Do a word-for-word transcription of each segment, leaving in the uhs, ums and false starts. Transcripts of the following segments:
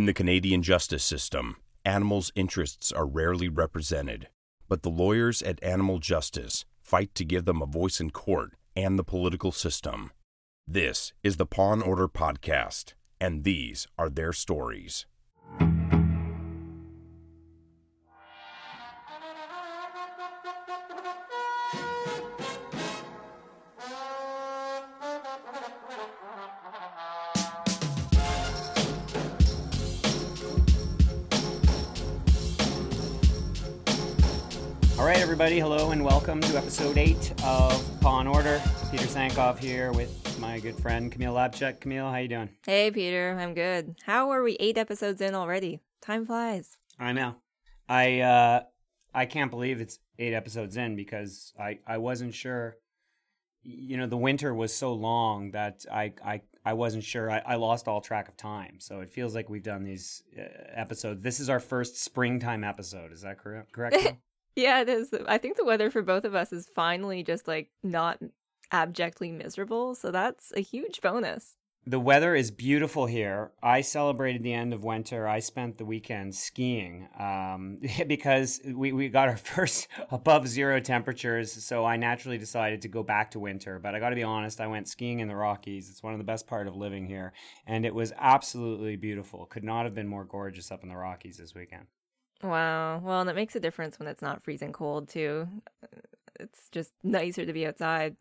In the Canadian justice system, animals' interests are rarely represented, but the lawyers at Animal Justice fight to give them a voice in court and the political system. This is the Paw and Order Podcast, and these are their stories. All right, everybody, hello and welcome to episode eight of Paw and Order. Peter Sankoff here with my good friend Camille Labchuk. Camille, how you doing? Hey, Peter, I'm good. How are we eight episodes in already? Time flies. I know. I uh, I can't believe it's eight episodes in because I, I wasn't sure. You know, the winter was so long that I I, I wasn't sure. I, I lost all track of time. So it feels like we've done these uh, episodes. This is our first springtime episode. Is that correct? Correct? Yeah, it is. I think the weather for both of us is finally just like not abjectly miserable. So that's a huge bonus. The weather is beautiful here. I celebrated the end of winter. I spent the weekend skiing um, because we, we got our first above zero temperatures. So I naturally decided to go back to winter. But I got to be honest, I went skiing in the Rockies. It's one of the best part of living here. And it was absolutely beautiful. Could not have been more gorgeous up in the Rockies this weekend. Wow. Well, and it makes a difference when it's not freezing cold, too. It's just nicer to be outside.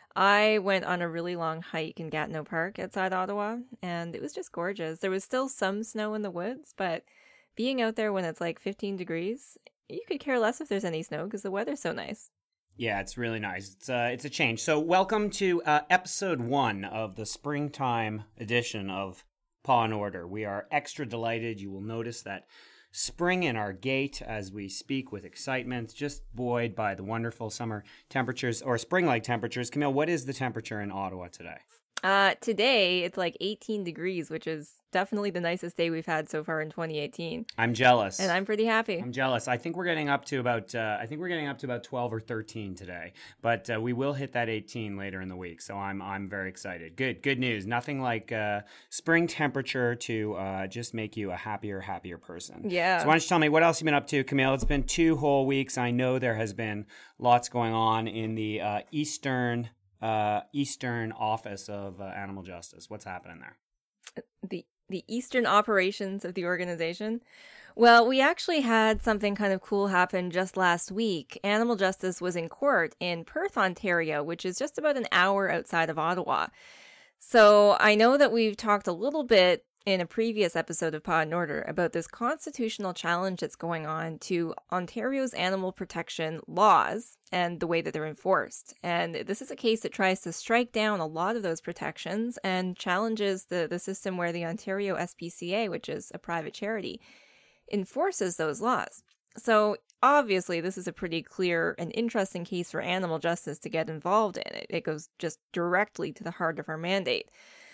I went on a really long hike in Gatineau Park outside Ottawa, and it was just gorgeous. There was still some snow in the woods, but being out there when it's like fifteen degrees, you could care less if there's any snow because the weather's so nice. Yeah, it's really nice. It's uh, it's a change. So welcome to uh, episode one of the springtime edition of Paw and Order. We are extra delighted. You will notice that spring in our gate as we speak with excitement, just buoyed by the wonderful summer temperatures or spring-like temperatures. Camille, what is the temperature in Ottawa today? Uh, today, it's like eighteen degrees, which is definitely the nicest day we've had so far in twenty eighteen. I'm jealous. And I'm pretty happy. I'm jealous. I think we're getting up to about, uh, I think we're getting up to about twelve or thirteen today, but uh, we will hit that eighteen later in the week. So I'm, I'm very excited. Good, good news. Nothing like uh, spring temperature to uh, just make you a happier, happier person. Yeah. So why don't you tell me what else you've been up to, Camille? It's been two whole weeks. I know there has been lots going on in the uh, Eastern Uh, Eastern Office of uh, Animal Justice. What's happening there? The the Eastern operations of the organization. Well, we actually had something kind of cool happen just last week. Animal Justice was in court in Perth, Ontario, which is just about an hour outside of Ottawa. So I know that we've talked a little bit in a previous episode of Paw and Order about this constitutional challenge that's going on to Ontario's animal protection laws and the way that they're enforced. And this is a case that tries to strike down a lot of those protections and challenges the, the system where the Ontario S P C A, which is a private charity, enforces those laws. So obviously, this is a pretty clear and interesting case for animal justice to get involved in. It, it goes just directly to the heart of our mandate.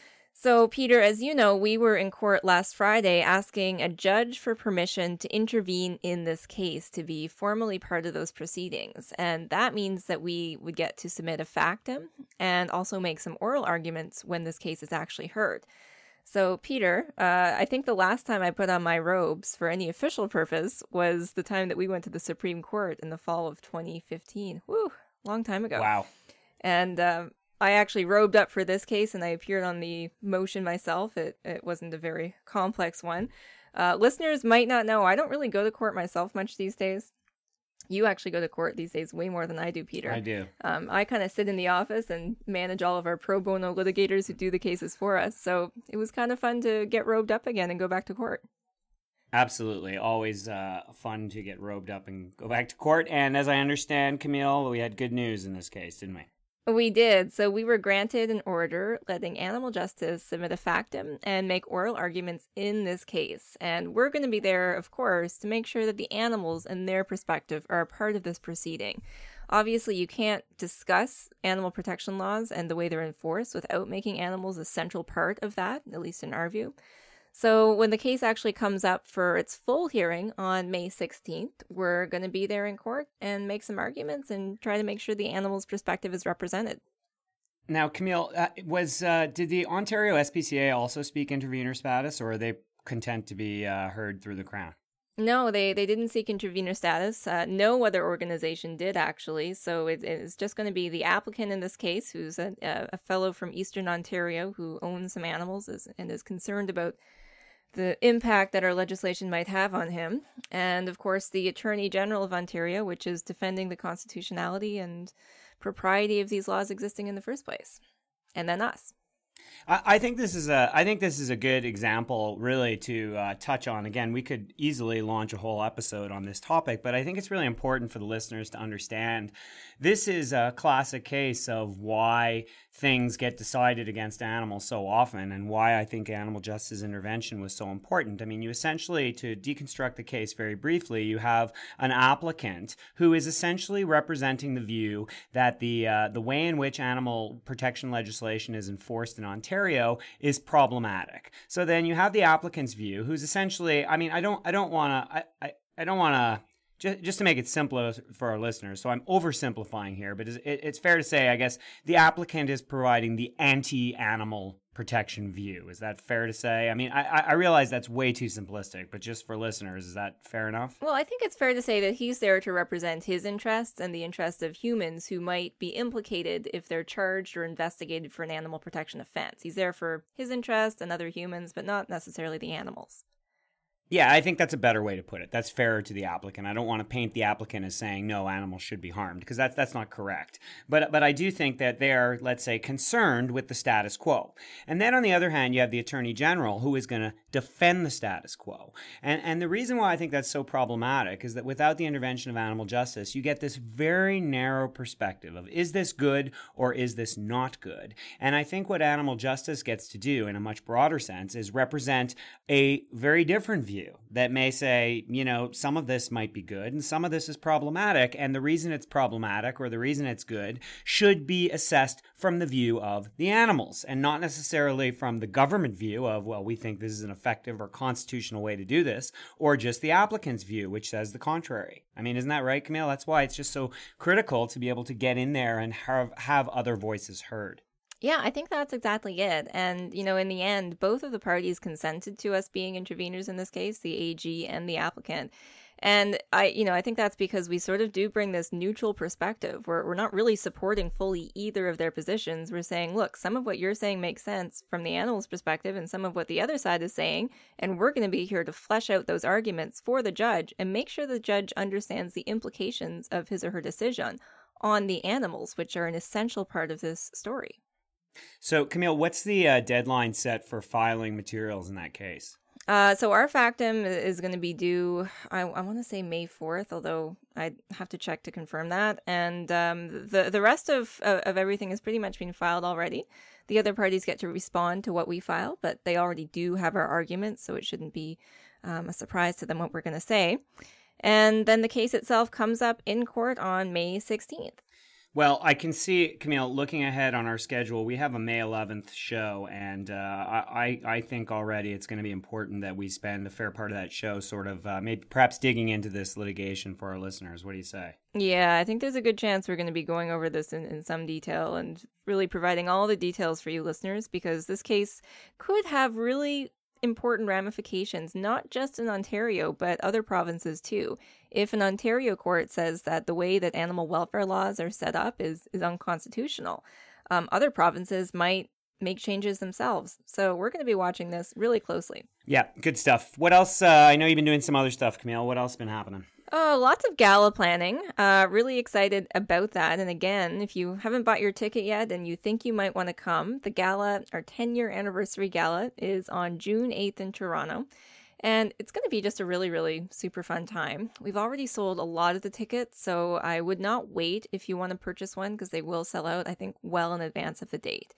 So, Peter, as you know, we were in court last Friday asking a judge for permission to intervene in this case to be formally part of those proceedings. And that means that we would get to submit a factum and also make some oral arguments when this case is actually heard. So, Peter, uh, I think the last time I put on my robes for any official purpose was the time that we went to the Supreme Court in the fall of twenty fifteen. Woo, long time ago. Wow. And um, I actually robed up for this case, and I appeared on the motion myself. It it wasn't a very complex one. Uh, listeners might not know, I don't really go to court myself much these days. You actually go to court these days way more than I do, Peter. I do. Um, I kind of sit in the office and manage all of our pro bono litigators who do the cases for us. So it was kind of fun to get robed up again and go back to court. Absolutely. Always uh, fun to get robed up and go back to court. And as I understand, Camille, we had good news in this case, didn't we? We did. So we were granted an order letting Animal Justice submit a factum and make oral arguments in this case. And we're going to be there, of course, to make sure that the animals and their perspective are a part of this proceeding. Obviously, you can't discuss animal protection laws and the way they're enforced without making animals a central part of that, at least in our view. So when the case actually comes up for its full hearing on May sixteenth, we're going to be there in court and make some arguments and try to make sure the animal's perspective is represented. Now, Camille, uh, was uh, did the Ontario S P C A also speak intervener status, or are they content to be uh, heard through the Crown. No, they, they didn't seek intervener status. Uh, no other organization did, actually. So it, it's just going to be the applicant in this case, who's a, a fellow from Eastern Ontario who owns some animals is, and is concerned about the impact that our legislation might have on him. And, of course, the Attorney General of Ontario, which is defending the constitutionality and propriety of these laws existing in the first place. And then us. I think this is a I think this is a good example, really, to uh, touch on. Again, we could easily launch a whole episode on this topic, but I think it's really important for the listeners to understand this is a classic case of why things get decided against animals so often, and why I think animal justice intervention was so important. I mean, you essentially, to deconstruct the case very briefly, you have an applicant who is essentially representing the view that the uh, the way in which animal protection legislation is enforced in Ontario is problematic. So then you have the applicant's view, who's essentially, I mean, I don't, I don't want to, I, I, I don't want to. Just, just to make it simpler for our listeners, so I'm oversimplifying here, but it's, it's fair to say, I guess, the applicant is providing the anti-animal protection view. Is that fair to say? I mean, I, I realize that's way too simplistic, but just for listeners, is that fair enough? Well, I think it's fair to say that he's there to represent his interests and the interests of humans who might be implicated if they're charged or investigated for an animal protection offense. He's there for his interests and other humans, but not necessarily the animals. Yeah, I think that's a better way to put it. That's fairer to the applicant. I don't want to paint the applicant as saying no, animals should be harmed, because that's that's not correct. But but I do think that they are, let's say, concerned with the status quo. And then on the other hand, you have the Attorney General, who is going to defend the status quo. And and the reason why I think that's so problematic is that without the intervention of animal justice, you get this very narrow perspective of, is this good or is this not good? And I think what animal justice gets to do in a much broader sense is represent a very different view that may say, you know, some of this might be good and some of this is problematic. And the reason it's problematic or the reason it's good should be assessed from the view of the animals and not necessarily from the government view of, well, we think this is an effective or constitutional way to do this, or just the applicant's view, which says the contrary. I mean, isn't that right, Camille? That's why it's just so critical to be able to get in there and have, have other voices heard. Yeah, I think that's exactly it. And, you know, in the end, both of the parties consented to us being interveners in this case, the A G and the applicant. And I, you know, I think that's because we sort of do bring this neutral perspective where we're not really supporting fully either of their positions. We're saying, look, some of what you're saying makes sense from the animal's perspective and some of what the other side is saying. And we're going to be here to flesh out those arguments for the judge and make sure the judge understands the implications of his or her decision on the animals, which are an essential part of this story. So, Camille, what's the uh, deadline set for filing materials in that case? Uh, so our factum is going to be due, I, I want to say May fourth, although I have to check to confirm that. And um, the the rest of, of, of everything has pretty much been filed already. The other parties get to respond to what we file, but they already do have our arguments, so it shouldn't be um, a surprise to them what we're going to say. And then the case itself comes up in court on May sixteenth. Well, I can see, Camille, looking ahead on our schedule, we have a May eleventh show, and uh, I, I think already it's going to be important that we spend a fair part of that show sort of uh, maybe perhaps digging into this litigation for our listeners. What do you say? Yeah, I think there's a good chance we're going to be going over this in, in some detail and really providing all the details for you listeners, because this case could have really important ramifications, not just in Ontario, but other provinces too. If an Ontario court says that the way that animal welfare laws are set up is, is unconstitutional, um, other provinces might make changes themselves. So we're going to be watching this really closely. Yeah, good stuff. What else? Uh, I know you've been doing some other stuff, Camille. What else has been happening? Oh, lots of gala planning. Uh, really excited about that. And again, if you haven't bought your ticket yet and you think you might want to come, the gala, our ten-year anniversary gala, is on June eighth in Toronto. And it's going to be just a really, really super fun time. We've already sold a lot of the tickets, so I would not wait if you want to purchase one, because they will sell out, I think, well in advance of the date.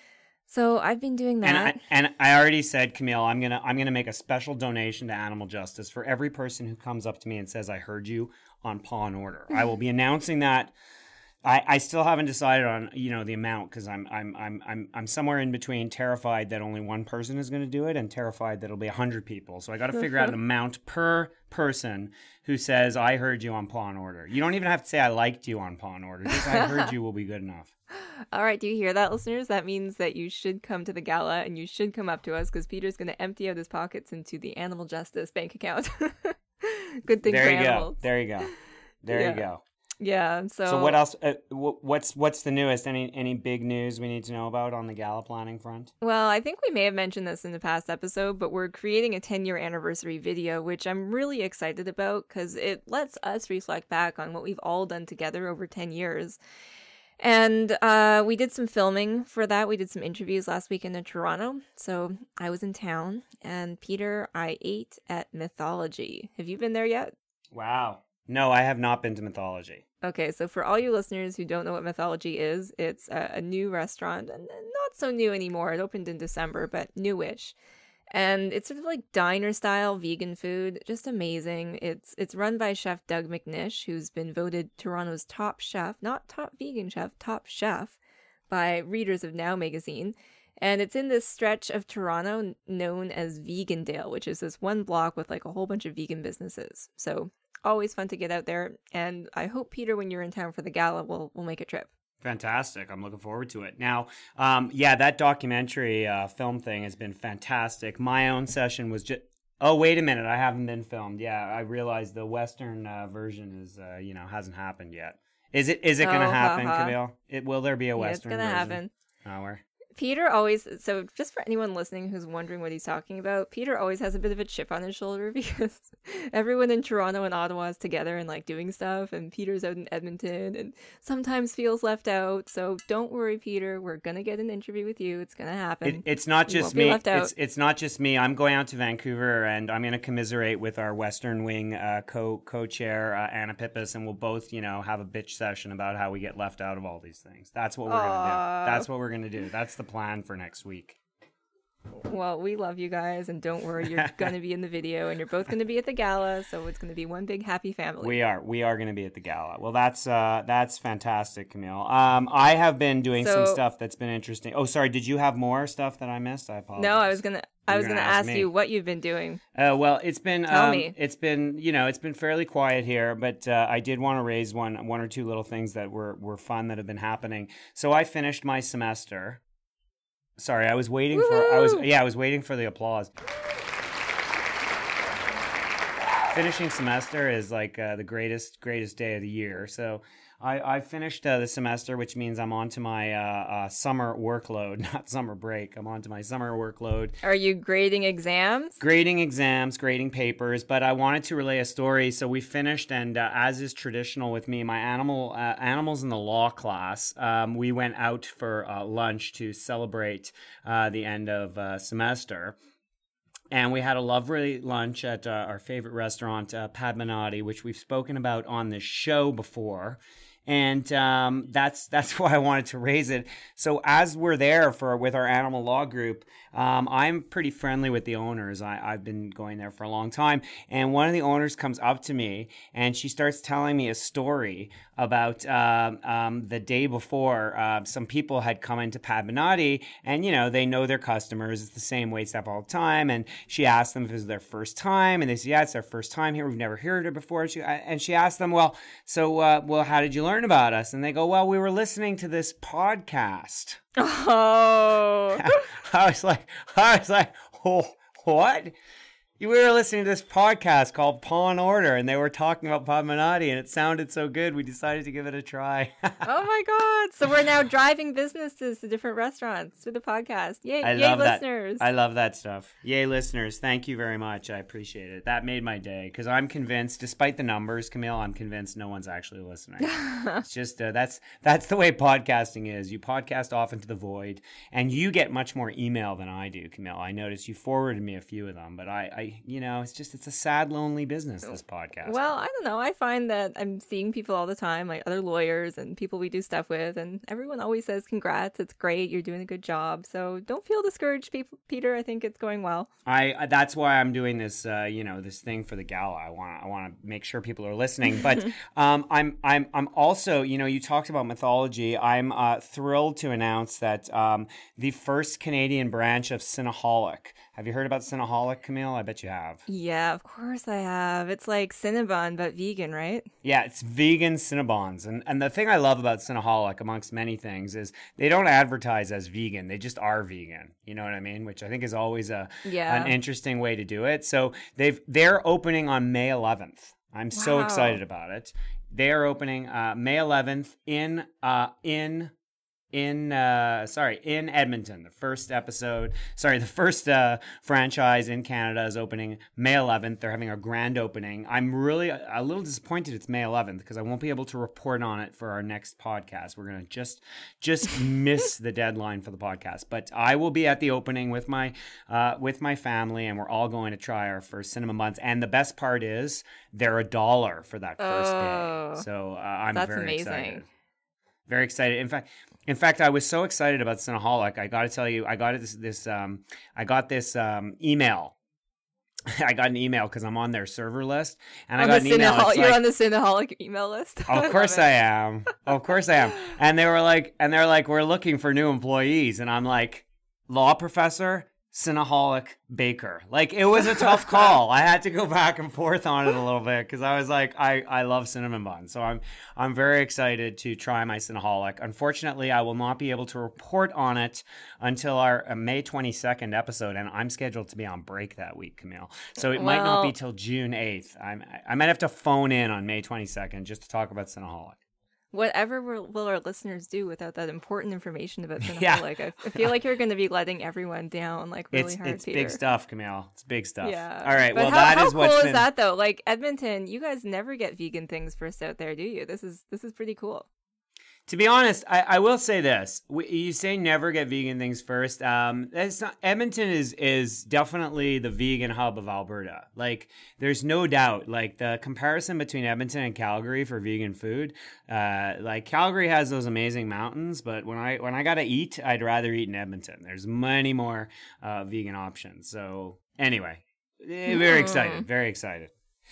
So I've been doing that. And I, and I already said, Camille, I'm gonna I'm gonna make a special donation to Animal Justice for every person who comes up to me and says, I heard you on Paw and Order. I will be announcing that I, I still haven't decided on, you know, the amount because I'm I'm I'm I'm I'm somewhere in between terrified that only one person is going to do it and terrified that it'll be a hundred people. So I got to figure out an amount per person who says I heard you on Paw and Order. You don't even have to say I liked you on Paw and Order. Just I heard you will be good enough. All right, do you hear that, listeners? That means that you should come to the gala and you should come up to us because Peter's going to empty out his pockets into the Animal Justice bank account. Good thing there for you animals. Go. There you go. There yeah. you go. Yeah. So, so what else? Uh, what's what's the newest? Any any big news we need to know about on the gala planning front? Well, I think we may have mentioned this in the past episode, but we're creating a ten-year anniversary video, which I'm really excited about because it lets us reflect back on what we've all done together over ten years. And uh, we did some filming for that. We did some interviews last weekend in Toronto. So I was in town, and Peter, I ate at Mythology. Have you been there yet? Wow. No, I have not been to Mythology. Okay, so for all you listeners who don't know what Mythology is, it's a, a new restaurant, and not so new anymore. It opened in December, but newish. And it's sort of like diner-style vegan food, just amazing. It's it's run by Chef Doug McNish, who's been voted Toronto's top chef, not top vegan chef, top chef, by readers of Now magazine. And it's in this stretch of Toronto known as Vegandale, which is this one block with like a whole bunch of vegan businesses. So always fun to get out there. And I hope, Peter, when you're in town for the gala, we'll, we'll make a trip. Fantastic. I'm looking forward to it. Now, um, yeah, that documentary uh, film thing has been fantastic. My own session was just... Oh, wait a minute. I haven't been filmed. Yeah, I realized the Western uh, version is, uh, you know, hasn't happened yet. Is it? Is it going to oh, happen, ha, ha. Camille? It, will there be a yeah, Western it's going to version? happen. Oh, where? Peter always, so just for anyone listening who's wondering what he's talking about, Peter always has a bit of a chip on his shoulder because everyone in Toronto and Ottawa is together and like doing stuff, and Peter's out in Edmonton and sometimes feels left out. So don't worry, Peter, we're gonna get an interview with you. It's gonna happen. It, it's not You just won't be me. left out. It's it's not just me. I'm going out to Vancouver and I'm going to commiserate with our Western Wing uh, co co chair uh, Anna Pippas, and we'll both, you know, have a bitch session about how we get left out of all these things. That's what we're gonna do. That's what we're gonna do. That's the plan for next week. Well, we love you guys, and don't worry, you're gonna be in the video, and you're both gonna be at the gala, so it's gonna be one big happy family. We are. We are going to be at the gala. Well, that's uh, that's fantastic, Camille. Um, I have been doing So- some stuff that's been interesting. Oh, sorry. Did you have more stuff that I missed? I apologize. No, I was gonna, I You're was gonna gonna ask ask me. you what you've been doing. Uh, well, it's been Tell um, me. it's been you know it's been fairly quiet here, but uh, I did want to raise one one or two little things that were were fun that have been happening. So I finished my semester. Sorry, I was waiting for I was Woohoo! yeah I was waiting for the applause. Finishing semester is like uh, the greatest greatest day of the year. So I, I finished uh, the semester, which means I'm on to my uh, uh, summer workload, not summer break. I'm on to my summer workload. Are you grading exams? Grading exams, grading papers, but I wanted to relay a story. So we finished, and uh, as is traditional with me, my animal uh, animals in the law class, um, we went out for uh, lunch to celebrate uh, the end of uh, semester. And we had a lovely lunch at uh, our favorite restaurant, uh, Padmanati, which we've spoken about on this show before. And um, that's that's why I wanted to raise it. So as we're there for with our animal law group, um, I'm pretty friendly with the owners. I, I've been going there for a long time. And one of the owners comes up to me and she starts telling me a story about um, um, the day before. Uh, some people had come into Padmanati and, you know, they know their customers. It's the same wait staff all the time. And she asked them if it was their first time. And they said, yeah, it's their first time here. We've never heard her before. And she, and she asked them, well, so, uh, well, how did you learn about us? And they go, well, we were listening to this podcast. Oh. I was like, I was like, oh, what? We were listening to this podcast called Paw and Order, and they were talking about Padmanati, and it sounded so good, we decided to give it a try. Oh my God. So we're now driving businesses to different restaurants through the podcast. Yay, I yay love listeners. that. I love that stuff. Yay, listeners. Thank you very much. I appreciate it. That made my day because I'm convinced, despite the numbers, Camille, I'm convinced no one's actually listening. It's just, uh, that's that's the way podcasting is. You podcast off into the void, and you get much more email than I do, Camille. I noticed you forwarded me a few of them, but I, I I, you know, it's just, it's a sad, lonely business, this podcast. Well, I don't know. I find that I'm seeing people all the time, like other lawyers and people we do stuff with, and everyone always says, congrats, it's great, you're doing a good job. So don't feel discouraged, people, Peter. I think it's going well. I, that's why I'm doing this, uh, you know, this thing for the gala. I want I want to make sure people are listening. But um, I'm, I'm, I'm also, you know, you talked about mythology. I'm uh, thrilled to announce that um, the first Canadian branch of Cinnaholic. Have you heard about Cinnaholic, Camille? I bet you have. Yeah, of course I have. It's like Cinnabon, but vegan, right? Yeah, it's vegan Cinnabons. And and the thing I love about Cinnaholic, amongst many things, is they don't advertise as vegan. They just are vegan. You know what I mean? Which I think is always a yeah. an interesting way to do it. So they've they're opening on May eleventh. I'm wow. so excited about it. They are opening uh, May eleventh in uh, in in uh sorry in Edmonton. The first episode sorry the first uh franchise in Canada is opening May eleventh. They're having a grand opening. I'm really a, a little disappointed it's May eleventh because I won't be able to report on it for our next podcast. We're gonna just just miss the deadline for the podcast, but I will be at the opening with my uh with my family, and we're all going to try our first cinnamon buns. And the best part is they're a dollar for that first oh, day, so uh, I'm that's very amazing. excited very excited in fact In fact, I was so excited about Cinnaholic. I got to tell you, I got this. This um, I got this um, email. I got an email because I'm on their server list, and on I got an email. Cinnaholic, you're like, on the Cinnaholic email list. Of course I am. Of course I am. And they were like, and they're like, we're looking for new employees, and I'm like, law professor, Cinnaholic baker. Like, it was a tough call. I had to go back and forth on it a little bit because I was like, I, I love cinnamon buns. So I'm I'm very excited to try my Cinnaholic. Unfortunately, I will not be able to report on it until our uh, May twenty-second episode, and I'm scheduled to be on break that week, Camille. So it well, might not be till June eighth. I'm, I might have to phone in on May twenty-second just to talk about Cinnaholic. Whatever will, will our listeners do without that important information about Cinnaholic? Yeah. Like, I, I feel like you're going to be letting everyone down, like, really it's, hard, It's Peter. big stuff, Camille. It's big stuff. Yeah. All right. But well, how, that how is what's cool been... is that, though? Like, Edmonton, you guys never get vegan things first out there, do you? This is this is pretty cool. To be honest, I, I will say this. We, you say never get vegan things first. Um, that's not, Edmonton is is definitely the vegan hub of Alberta. Like, there's no doubt. Like, the comparison between Edmonton and Calgary for vegan food, uh, like, Calgary has those amazing mountains, but when I when I gotta eat, I'd rather eat in Edmonton. There's many more uh, vegan options. So anyway, very excited, very excited.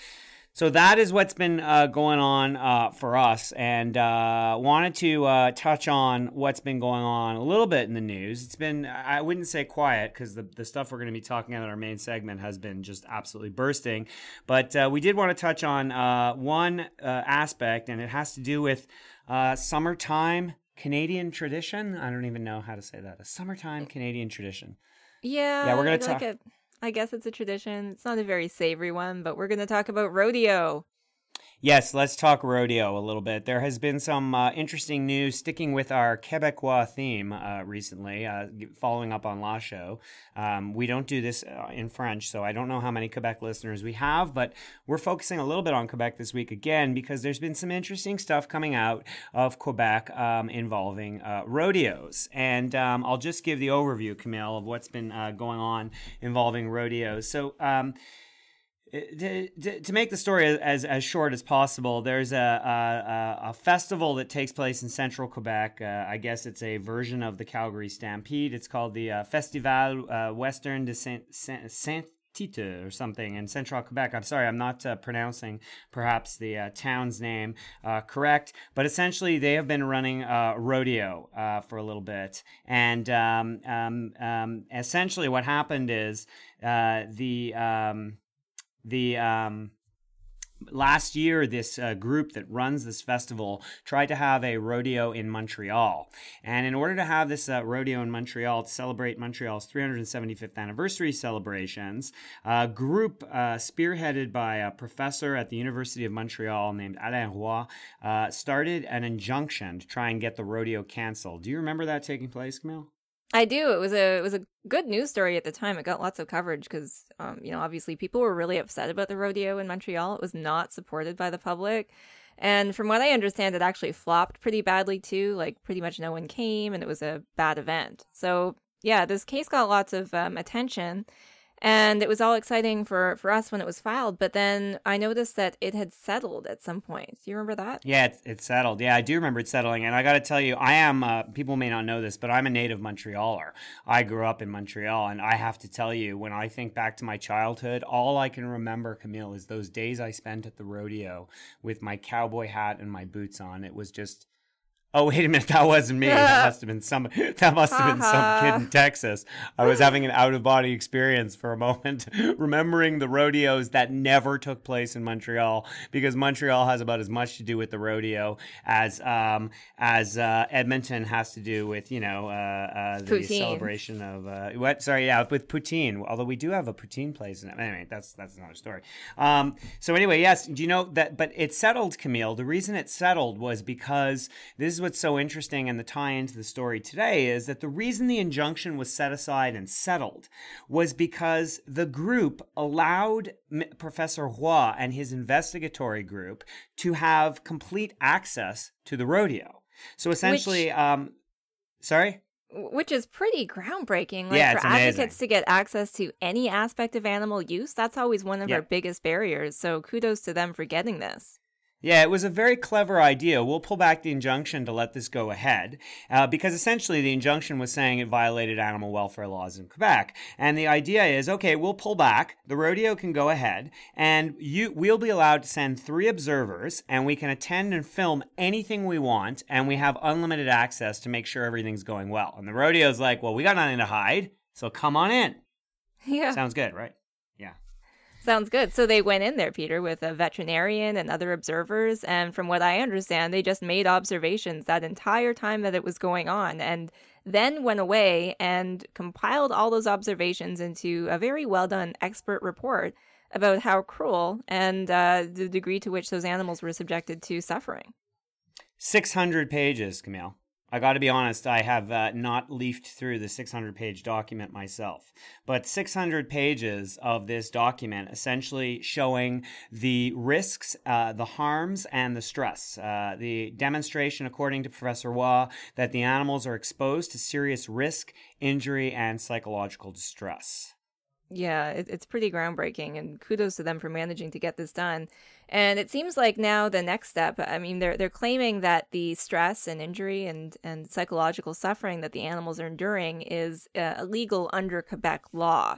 So that is what's been uh, going on uh, for us, and uh, wanted to uh, touch on what's been going on a little bit in the news. It's been, I wouldn't say quiet, because the, the stuff we're going to be talking about in our main segment has been just absolutely bursting. But uh, we did want to touch on uh, one uh, aspect, and it has to do with uh, summertime Canadian tradition. I don't even know how to say that. A summertime Canadian tradition. Yeah, yeah, we're going to like talk. A- I guess it's a tradition. It's not a very savory one, but we're going to talk about rodeo. Yes, let's talk rodeo a little bit. There has been some uh, interesting news sticking with our Quebecois theme uh, recently, uh, following up on last show. Um, we don't do this uh, in French, so I don't know how many Quebec listeners we have, but we're focusing a little bit on Quebec this week again because there's been some interesting stuff coming out of Quebec um, involving uh, rodeos. And um, I'll just give the overview, Camille, of what's been uh, going on involving rodeos. So, um, To, to, to make the story as as short as possible, there's a, a, a festival that takes place in central Quebec. Uh, I guess it's a version of the Calgary Stampede. It's called the uh, Festival uh, Western de Saint, Saint, Saint Tite or something in central Quebec. I'm sorry, I'm not uh, pronouncing perhaps the uh, town's name uh, correct, but essentially they have been running uh, rodeo uh, for a little bit. And um, um, um, essentially what happened is uh, the... Um, The um, last year, this uh, group that runs this festival tried to have a rodeo in Montreal. And in order to have this uh, rodeo in Montreal to celebrate Montreal's three hundred seventy-fifth anniversary celebrations, a group uh, spearheaded by a professor at the University of Montreal named Alain Roy uh, started an injunction to try and get the rodeo canceled. Do you remember that taking place, Camille? I do. It was a it was a good news story at the time. It got lots of coverage because, um, you know, obviously people were really upset about the rodeo in Montreal. It was not supported by the public. And from what I understand, it actually flopped pretty badly too. Like, pretty much no one came and it was a bad event. So, yeah, this case got lots of um, attention. And it was all exciting for, for us when it was filed. But then I noticed that it had settled at some point. Do you remember that? Yeah, it, it settled. Yeah, I do remember it settling. And I got to tell you, I am, uh, people may not know this, but I'm a native Montrealer. I grew up in Montreal. And I have to tell you, when I think back to my childhood, all I can remember, Camille, is those days I spent at the rodeo with my cowboy hat and my boots on. It was just... Oh, wait a minute. That wasn't me. That must have been some, that must have been some kid in Texas. I was having an out-of-body experience for a moment, remembering the rodeos that never took place in Montreal, because Montreal has about as much to do with the rodeo as um, as uh, Edmonton has to do with, you know, uh, uh, the Poutine. celebration of, uh, what? Sorry, yeah, with poutine. Although we do have a poutine place. In it. Anyway, that's, that's another story. Um, so anyway, yes, do you know that, but it settled, Camille. The reason it settled was because this is what's so interesting, and the tie into the story today is that the reason the injunction was set aside and settled was because the group allowed Professor Roy and his investigatory group to have complete access to the rodeo. So essentially, Which... um, sorry? Which is pretty groundbreaking. Like, yeah, for it's amazing. Advocates to get access to any aspect of animal use, that's always one of yeah. our biggest barriers. So kudos to them for getting this. Yeah, it was a very clever idea. We'll pull back the injunction to let this go ahead, uh, because essentially the injunction was saying it violated animal welfare laws in Quebec. And the idea is, okay, we'll pull back, the rodeo can go ahead, and you, we'll be allowed to send three observers, and we can attend and film anything we want, and we have unlimited access to make sure everything's going well. And the rodeo's like, well, we got nothing to hide, so come on in. Yeah. Sounds good, right? Yeah. Sounds good. So they went in there, Peter, with a veterinarian and other observers. And from what I understand, they just made observations that entire time that it was going on, and then went away and compiled all those observations into a very well done expert report about how cruel and uh, the degree to which those animals were subjected to suffering. six hundred pages, Camille. I got to be honest, I have uh, not leafed through the six hundred page document myself, but six hundred pages of this document essentially showing the risks, uh, the harms, and the stress. Uh, the demonstration, according to Professor Roy, that the animals are exposed to serious risk, injury, and psychological distress. Yeah, it, it's pretty groundbreaking, and kudos to them for managing to get this done. And it seems like now the next step, I mean, they're they're claiming that the stress and injury and, and psychological suffering that the animals are enduring is uh, illegal under Quebec law.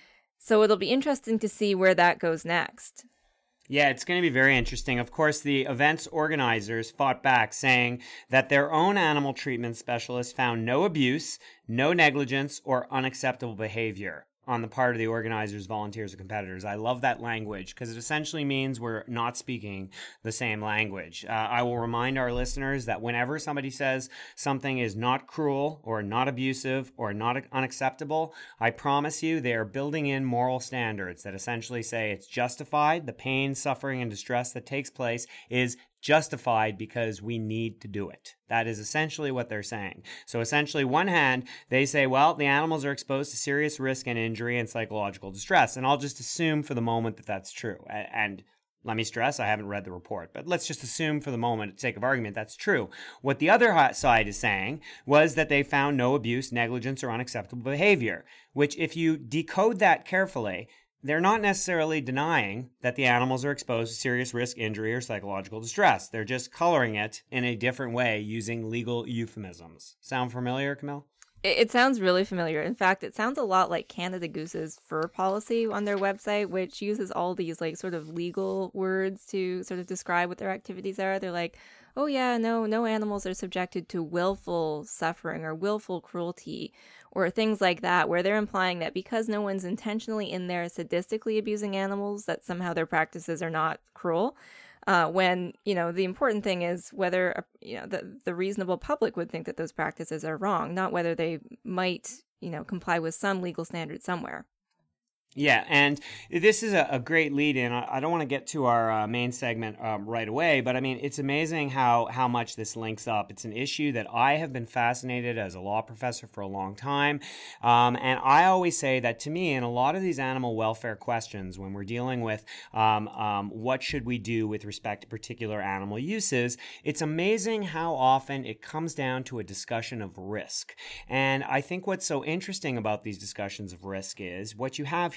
So it'll be interesting to see where that goes next. Yeah, it's going to be very interesting. Of course, the event's organizers fought back, saying that their own animal treatment specialists found no abuse, no negligence, or unacceptable behavior on the part of the organizers, volunteers, or competitors. I love that language because it essentially means we're not speaking the same language. Uh, I will remind our listeners that whenever somebody says something is not cruel or not abusive or not unacceptable, I promise you they are building in moral standards that essentially say it's justified. The pain, suffering, and distress that takes place is justified because we need to do it. That is essentially what they're saying. So essentially, one hand, they say, well, the animals are exposed to serious risk and injury and psychological distress. And I'll just assume for the moment that that's true. And let me stress, I haven't read the report, but let's just assume for the moment, for the sake of argument, that's true. What the other side is saying was that they found no abuse, negligence, or unacceptable behavior, which if you decode that carefully, they're not necessarily denying that the animals are exposed to serious risk, injury, or psychological distress. They're just coloring it in a different way using legal euphemisms. Sound familiar, Camille? It sounds really familiar. In fact, it sounds a lot like Canada Goose's fur policy on their website, which uses all these like sort of legal words to sort of describe what their activities are. They're like, oh yeah, no, no animals are subjected to willful suffering or willful cruelty or things like that, where they're implying that because no one's intentionally in there sadistically abusing animals, that somehow their practices are not cruel. Uh, when, you know, the important thing is whether, you know, the, the reasonable public would think that those practices are wrong, not whether they might, you know, comply with some legal standard somewhere. Yeah, and this is a, a great lead-in. I, I don't want to get to our uh, main segment um, right away, but I mean, it's amazing how, how much this links up. It's an issue that I have been fascinated as a law professor for a long time, um, and I always say that to me, in a lot of these animal welfare questions, when we're dealing with um, um, what should we do with respect to particular animal uses, it's amazing how often it comes down to a discussion of risk. And I think what's so interesting about these discussions of risk is what you have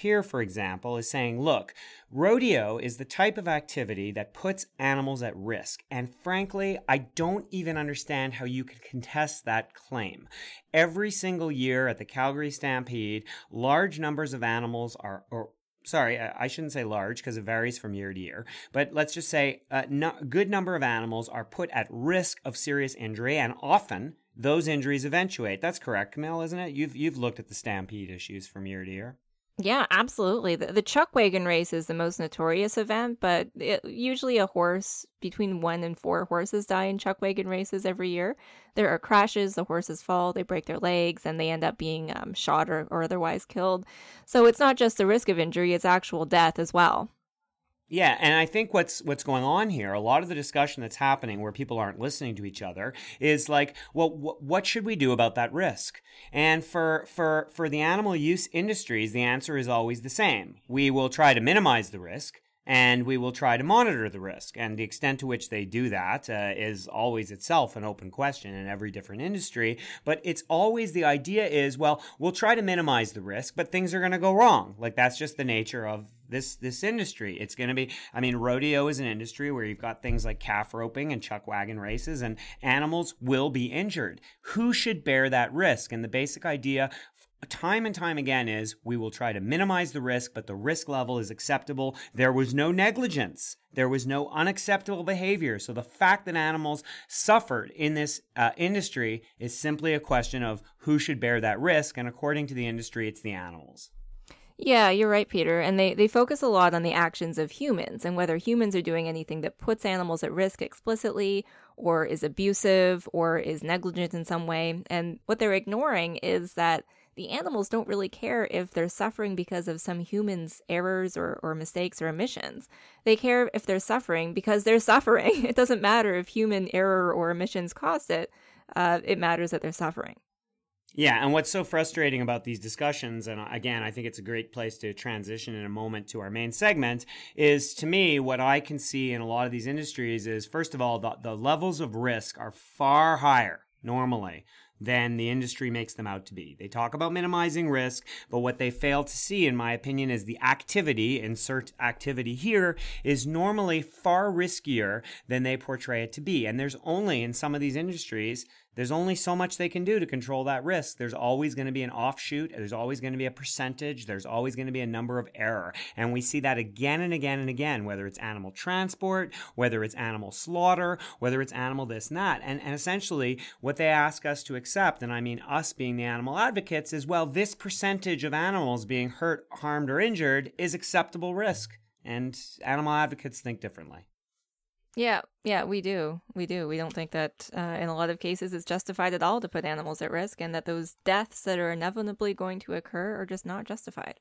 here, for example, is saying, look, rodeo is the type of activity that puts animals at risk. And frankly, I don't even understand how you could contest that claim. Every single year at the Calgary Stampede, large numbers of animals are, or Sorry, I shouldn't say large because it varies from year to year, but let's just say a no, good number of animals are put at risk of serious injury, and often those injuries eventuate. That's correct, Camille, isn't it? You've you've looked at the stampede issues from year to year. Yeah, absolutely. The, the chuck wagon race is the most notorious event, but it, usually a horse, between one and four horses die in chuck wagon races every year. There are crashes, the horses fall, they break their legs, and they end up being um, shot or, or otherwise killed. So it's not just the risk of injury, it's actual death as well. Yeah, and I think what's what's going on here, a lot of the discussion that's happening where people aren't listening to each other is like, well, wh- what should we do about that risk? And for for for the animal use industries, the answer is always the same. We will try to minimize the risk, and we will try to monitor the risk. And the extent to which they do that uh, is always itself an open question in every different industry. But it's always the idea is, well, we'll try to minimize the risk, but things are going to go wrong. Like that's just the nature of this this industry. It's going to be, I mean, rodeo is an industry where you've got things like calf roping and chuck wagon races, and animals will be injured. Who should bear that risk? And the basic idea time and time again is we will try to minimize the risk, but the risk level is acceptable. There was no negligence. There was no unacceptable behavior. So the fact that animals suffered in this uh, industry is simply a question of who should bear that risk. And according to the industry, it's the animals. Yeah, you're right, Peter. And they, they focus a lot on the actions of humans and whether humans are doing anything that puts animals at risk explicitly or is abusive or is negligent in some way. And what they're ignoring is that the animals don't really care if they're suffering because of some human's errors or, or mistakes or omissions. They care if they're suffering because they're suffering. It doesn't matter if human error or omissions caused it. Uh, it matters that they're suffering. Yeah, and what's so frustrating about these discussions, and again, I think it's a great place to transition in a moment to our main segment, is to me, what I can see in a lot of these industries is, first of all, the, the levels of risk are far higher normally than the industry makes them out to be. They talk about minimizing risk, but what they fail to see, in my opinion, is the activity, insert activity here, is normally far riskier than they portray it to be. And there's only, in some of these industries, there's only so much they can do to control that risk. There's always going to be an offshoot. There's always going to be a percentage. There's always going to be a number of error. And we see that again and again and again, whether it's animal transport, whether it's animal slaughter, whether it's animal this and that. And, and essentially what they ask us to accept, and I mean us being the animal advocates, is, well, this percentage of animals being hurt, harmed, or injured is acceptable risk. And animal advocates think differently. Yeah, yeah, we do. We do. We don't think that uh, in a lot of cases it's justified at all to put animals at risk, and that those deaths that are inevitably going to occur are just not justified.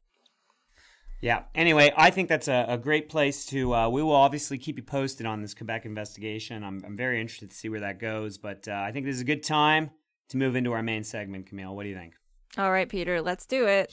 Yeah. Anyway, I think that's a, a great place to, uh, we will obviously keep you posted on this Quebec investigation. I'm, I'm very interested to see where that goes, but uh, I think this is a good time to move into our main segment. Camille, what do you think? All right, Peter, let's do it.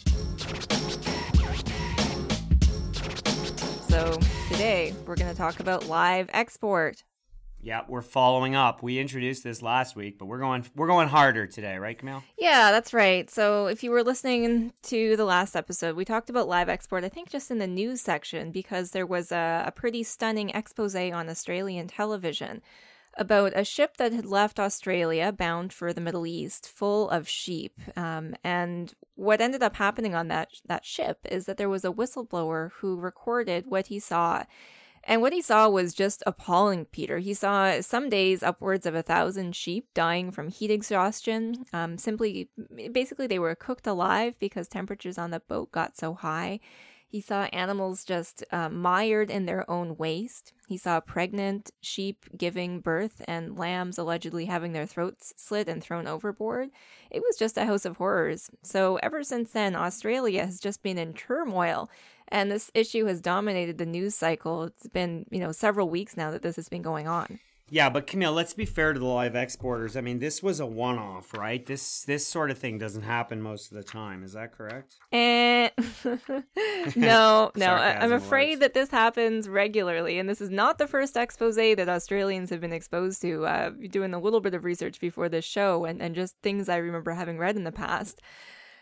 So today we're going to talk about live export. Yeah, we're following up. We introduced this last week, but we're going we're going harder today, right, Camille? Yeah, that's right. So if you were listening to the last episode, we talked about live export, I think just in the news section, because there was a, a pretty stunning expose on Australian television about a ship that had left Australia bound for the Middle East full of sheep. Um, and what ended up happening on that that ship is that there was a whistleblower who recorded what he saw. And what he saw was just appalling, Peter. He saw some days upwards of a thousand sheep dying from heat exhaustion. Um, simply, basically, they were cooked alive because temperatures on the boat got so high. He saw animals just uh, mired in their own waste. He saw pregnant sheep giving birth and lambs allegedly having their throats slit and thrown overboard. It was just a house of horrors. So ever since then, Australia has just been in turmoil. And this issue has dominated the news cycle. It's been, you know, several weeks now that this has been going on. Yeah, but Camille, let's be fair to the live exporters. I mean, this was a one-off, right? This this sort of thing doesn't happen most of the time. Is that correct? Eh, no, no. I, I'm Sarcasm afraid works. that this happens regularly. And this is not the first expose that Australians have been exposed to. Uh, doing a little bit of research before this show and, and just things I remember having read in the past.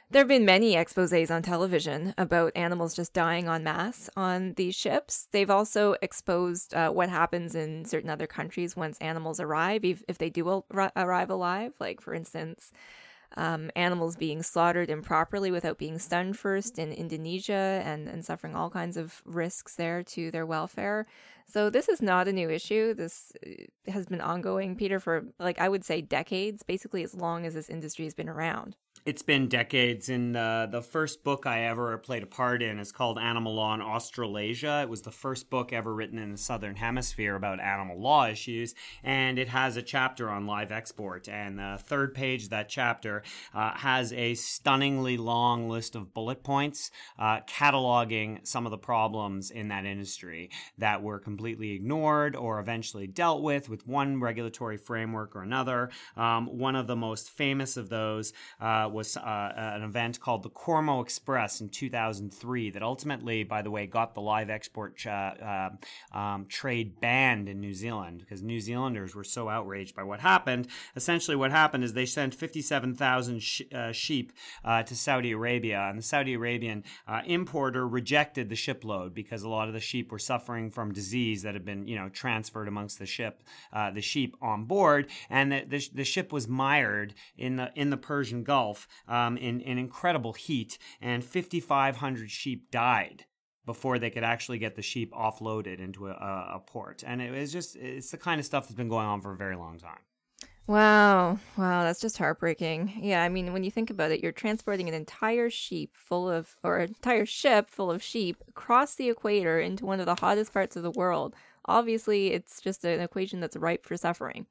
There have been many exposés on television about animals just dying en masse on these ships. They've also exposed uh, what happens in certain other countries once animals arrive, if, if they do ar- arrive alive. Like, for instance, um, animals being slaughtered improperly without being stunned first in Indonesia and, and suffering all kinds of risks there to their welfare. So this is not a new issue. This has been ongoing, Peter, for, like, I would say decades, basically as long as this industry has been around. It's been decades. And uh, the first book I ever played a part in is called Animal Law in Australasia. It was the first book ever written in the Southern Hemisphere about animal law issues. And it has a chapter on live export. And the third page of that chapter uh, has a stunningly long list of bullet points uh, cataloging some of the problems in that industry that were completely ignored or eventually dealt with with one regulatory framework or another. Um, one of the most famous of those uh, was uh, an event called the Cormo Express in two thousand three that ultimately, by the way, got the live export uh, uh, um, trade banned in New Zealand because New Zealanders were so outraged by what happened. Essentially what happened is they sent fifty-seven thousand sh- uh, sheep uh, to Saudi Arabia, and the Saudi Arabian uh, importer rejected the shipload because a lot of the sheep were suffering from disease that had been, you know, transferred amongst the ship, uh, the sheep on board, and the, the, the ship was mired in the in the Persian Gulf um, in, in incredible heat, and fifty-five hundred sheep died before they could actually get the sheep offloaded into a, a port. And it was just, it's the kind of stuff that's been going on for a very long time. Wow. Wow, that's just heartbreaking. Yeah, I mean, when you think about it, you're transporting an entire sheep full of, or an entire ship full of sheep across the equator into one of the hottest parts of the world. Obviously, it's just an equation that's ripe for suffering.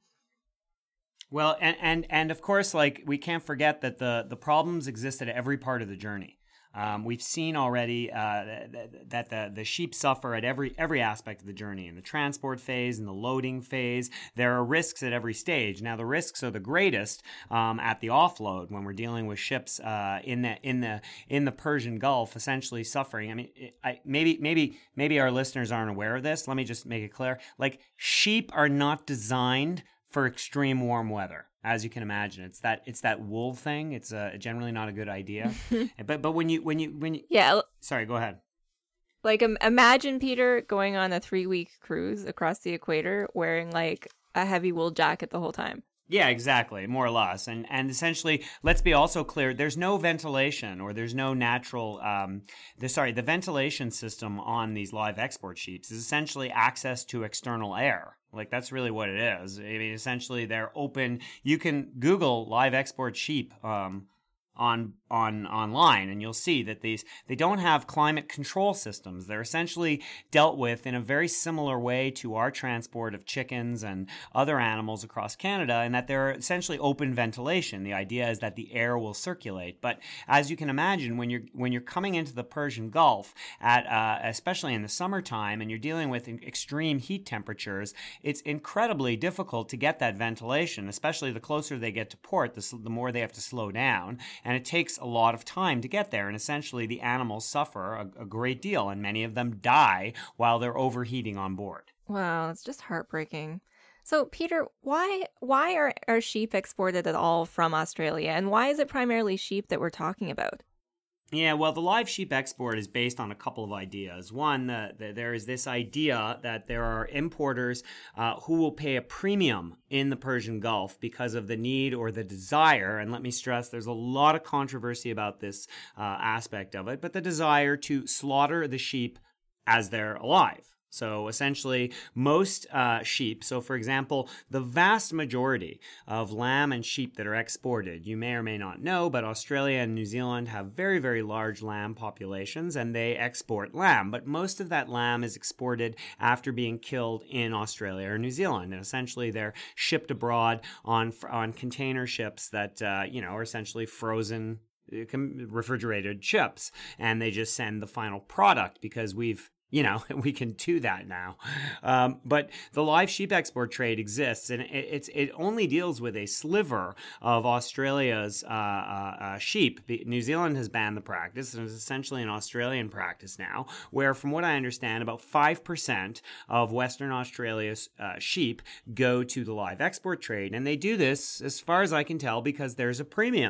Well, and, and, and of course, like, we can't forget that the, the problems exist at every part of the journey. Um, we've seen already uh, that the, the sheep suffer at every every aspect of the journey, in the transport phase, in the loading phase. There are risks at every stage. Now, the risks are the greatest um, at the offload when we're dealing with ships uh, in the in the in the Persian Gulf, essentially suffering. I mean, I, maybe maybe maybe our listeners aren't aware of this. Let me just make it clear: like, sheep are not designed for extreme warm weather. As you can imagine, it's that it's that wool thing. It's uh, generally not a good idea. but but when you when you when you yeah, sorry, go ahead. Like, um, imagine, Peter, going on a three week cruise across the equator wearing like a heavy wool jacket the whole time. Yeah, exactly, more or less. And and essentially, let's be also clear, there's no ventilation or there's no natural, um, the, sorry, the ventilation system on these live export sheeps is essentially access to external air. Like, that's really what it is. I mean, essentially, they're open. You can Google live export sheep um, on on online, and you'll see that these they don't have climate control systems. They're essentially dealt with in a very similar way to our transport of chickens and other animals across Canada, in that they're essentially open ventilation. The idea is that the air will circulate. But as you can imagine, when you're when you're coming into the Persian Gulf at uh, especially in the summertime, and you're dealing with extreme heat temperatures, it's incredibly difficult to get that ventilation. Especially the closer they get to port, the, the more they have to slow down, and it takes a lot of time to get there, and essentially the animals suffer a, a great deal, and many of them die while they're overheating on board. Wow, it's just heartbreaking. So, Peter, why why are, are sheep exported at all from Australia, and why is it primarily sheep that we're talking about? Yeah, well, the live sheep export is based on a couple of ideas. One, uh, the, there is this idea that there are importers uh, who will pay a premium in the Persian Gulf because of the need or the desire, and let me stress, there's a lot of controversy about this uh, aspect of it, but the desire to slaughter the sheep as they're alive. So essentially, most uh, sheep, so for example, the vast majority of lamb and sheep that are exported, you may or may not know, but Australia and New Zealand have very, very large lamb populations, and they export lamb. But most of that lamb is exported after being killed in Australia or New Zealand. And essentially, they're shipped abroad on, on container ships that, uh, you know, are essentially frozen, refrigerated ships. And they just send the final product because we've You know, we can do that now. Um, but the live sheep export trade exists, and it, it's it only deals with a sliver of Australia's uh, uh, uh, sheep. New Zealand has banned the practice, and it's essentially an Australian practice now, where, from what I understand, about five percent of Western Australia's uh, sheep go to the live export trade. And they do this, as far as I can tell, because there's a premium.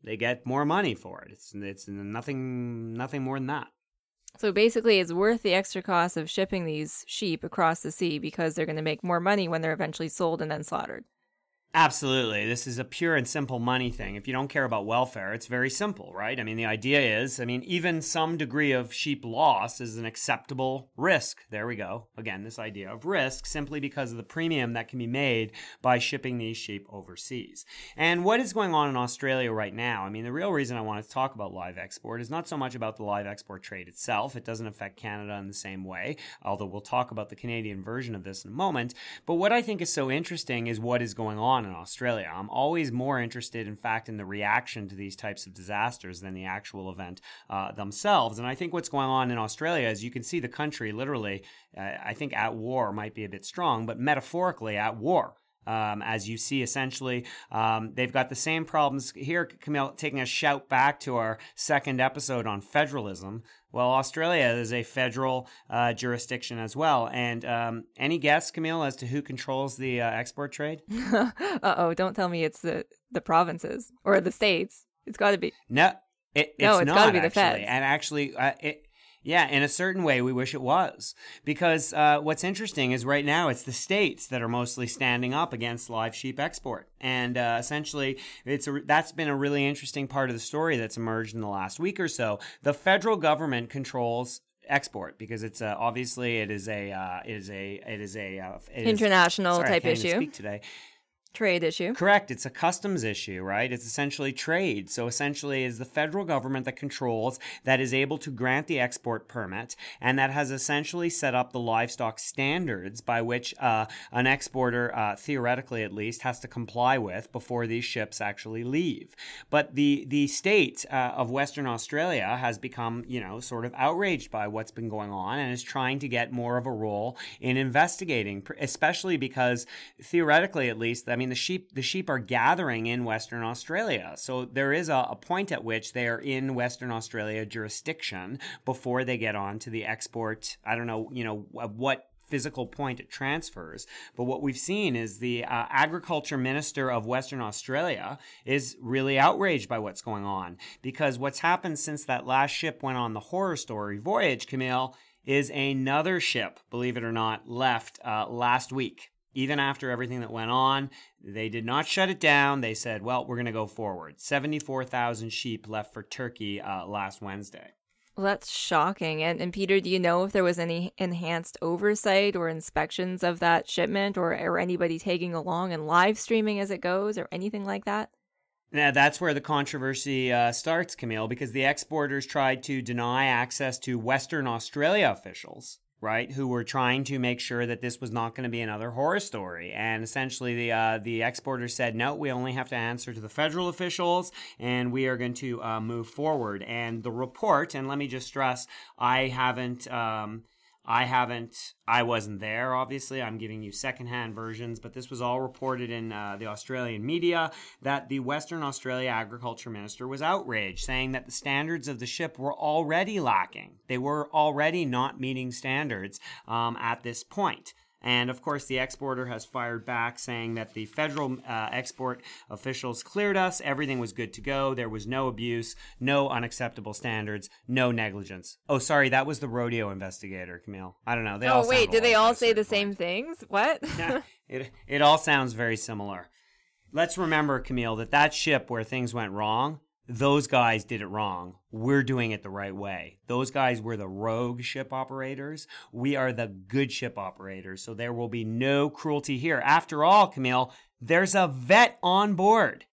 They get more money for it. It's it's nothing nothing more than that. So basically, it's worth the extra cost of shipping these sheep across the sea because they're going to make more money when they're eventually sold and then slaughtered. Absolutely. This is a pure and simple money thing. If you don't care about welfare, it's very simple, right? I mean, the idea is, I mean, even some degree of sheep loss is an acceptable risk. There we go. Again, this idea of risk simply because of the premium that can be made by shipping these sheep overseas. And what is going on in Australia right now? I mean, the real reason I want to talk about live export is not so much about the live export trade itself. It doesn't affect Canada in the same way, although we'll talk about the Canadian version of this in a moment. But what I think is so interesting is what is going on in Australia. I'm always more interested, in fact, in the reaction to these types of disasters than the actual event uh, themselves. And I think what's going on in Australia is you can see the country literally, uh, I think at war might be a bit strong, but metaphorically at war. Um, as you see, essentially, um, they've got the same problems here. Camille, taking a shout back to our second episode on federalism. Well, Australia is a federal uh, jurisdiction as well. And um, any guess, Camille, as to who controls the uh, export trade? Uh-oh, don't tell me it's the, the provinces or the states. It's got to be. No, it, it's no, it's not, got to be actually. the feds. And actually, uh, it... Yeah, in a certain way, we wish it was. Because uh, what's interesting is right now it's the states that are mostly standing up against live sheep export. And uh, essentially, it's a, that's been a really interesting part of the story that's emerged in the last week or so. The federal government controls export because it's uh, obviously it is a uh, it is a it is a uh, it international is, sorry, type I can't issue. Even speak today. Trade issue. Correct. It's a customs issue, right? It's essentially trade. So essentially it's the federal government that controls, that is able to grant the export permit, and that has essentially set up the livestock standards by which uh, an exporter, uh, theoretically at least, has to comply with before these ships actually leave. But the, the state uh, of Western Australia has become, you know, sort of outraged by what's been going on and is trying to get more of a role in investigating, especially because theoretically at least, I mean, the sheep the sheep are gathering in Western Australia. So there is a, a point at which they are in Western Australia jurisdiction before they get on to the export. I don't know, you know, what physical point it transfers. But what we've seen is the uh, agriculture minister of Western Australia is really outraged by what's going on, because what's happened since that last ship went on the horror story voyage, Camille, is another ship, believe it or not, left uh, last week. Even after everything that went on, they did not shut it down. They said, well, we're going to go forward. seventy-four thousand sheep left for Turkey uh, last Wednesday. Well, that's shocking. And, and Peter, do you know if there was any enhanced oversight or inspections of that shipment, or, or anybody tagging along and live streaming as it goes, or anything like that? Now, that's where the controversy uh, starts, Camille, because the exporters tried to deny access to Western Australia officials, right, who were trying to make sure that this was not going to be another horror story. And essentially the uh, the exporter said, no, we only have to answer to the federal officials, and we are going to uh, move forward. And the report, and let me just stress, I haven't... Um, I haven't, I wasn't there, obviously. I'm giving you secondhand versions, but this was all reported in uh, the Australian media that the Western Australia Agriculture Minister was outraged, saying that the standards of the ship were already lacking. They were already not meeting standards um, at this point. And of course, the exporter has fired back, saying that the federal uh, export officials cleared us. Everything was good to go. There was no abuse, no unacceptable standards, no negligence. Oh, sorry, that was the rodeo investigator, Camille. I don't know. They oh, all wait, did they all say the point. same things? What? Yeah, it, it all sounds very similar. Let's remember, Camille, that that ship where things went wrong, those guys did it wrong. We're doing it the right way. Those guys were the rogue ship operators. We are the good ship operators. So there will be no cruelty here. After all, Camille, there's a vet on board.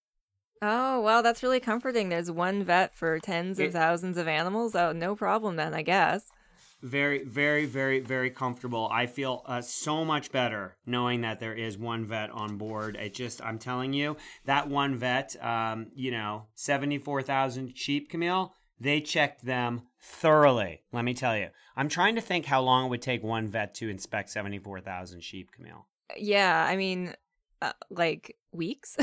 Oh, well, that's really comforting. There's one vet for tens of it, thousands of animals. Oh, no problem then, I guess. Very, very, very, very comfortable. I feel uh, so much better knowing that there is one vet on board. It just, I'm telling you, that one vet, um, you know, seventy-four thousand sheep, Camille, they checked them thoroughly. Let me tell you. I'm trying to think how long it would take one vet to inspect seventy-four thousand sheep, Camille. Yeah, I mean, uh, like weeks?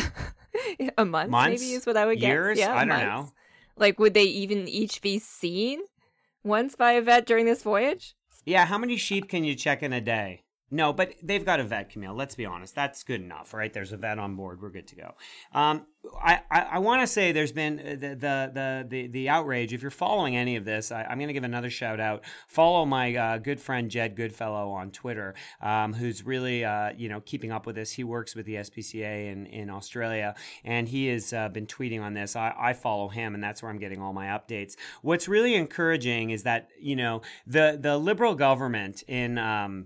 A month, Months? Maybe is what I would guess. Years? Yeah, I don't months. know. Like, would they even each be seen once by a vet during this voyage? Yeah, how many sheep can you check in a day? No, but they've got a vet, Camille. Let's be honest. That's good enough, right? There's a vet on board. We're good to go. Um, I, I, I want to say there's been the, the the the the outrage. If you're following any of this, I, I'm going to give another shout out. Follow my uh, good friend Jed Goodfellow on Twitter, um, who's really uh, you know keeping up with this. He works with the S P C A in, in Australia, and he has uh, been tweeting on this. I, I follow him, and that's where I'm getting all my updates. What's really encouraging is that you know the the Liberal government in um,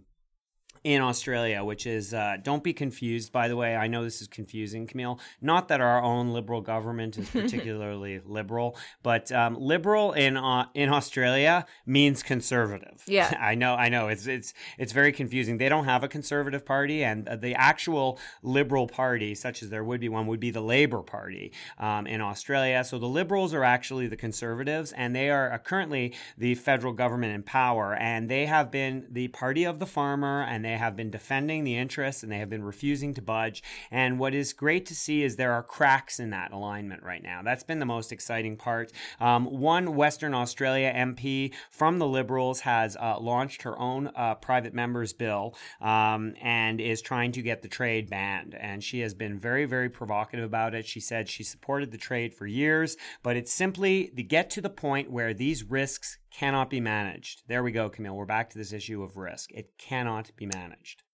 in Australia, which is, uh, don't be confused, by the way. I know this is confusing, Camille. Not that our own Liberal government is particularly liberal, but um, liberal in uh, in Australia means conservative. Yeah. I know, I know. It's it's it's very confusing. They don't have a conservative party, and the actual Liberal party, such as there would be one, would be the Labour Party um, in Australia. So the Liberals are actually the conservatives, and they are currently the federal government in power, and they have been the party of the farmer, and they They have been defending the interests, and they have been refusing to budge. And what is great to see is there are cracks in that alignment right now. That's been the most exciting part. Um, one Western Australia M P from the Liberals has uh, launched her own uh, private members bill um, and is trying to get the trade banned. And she has been very, very provocative about it. She said she supported the trade for years, but it's simply to get to the point where these risks cannot be managed. There we go, Camille. We're back to this issue of risk. It cannot be managed.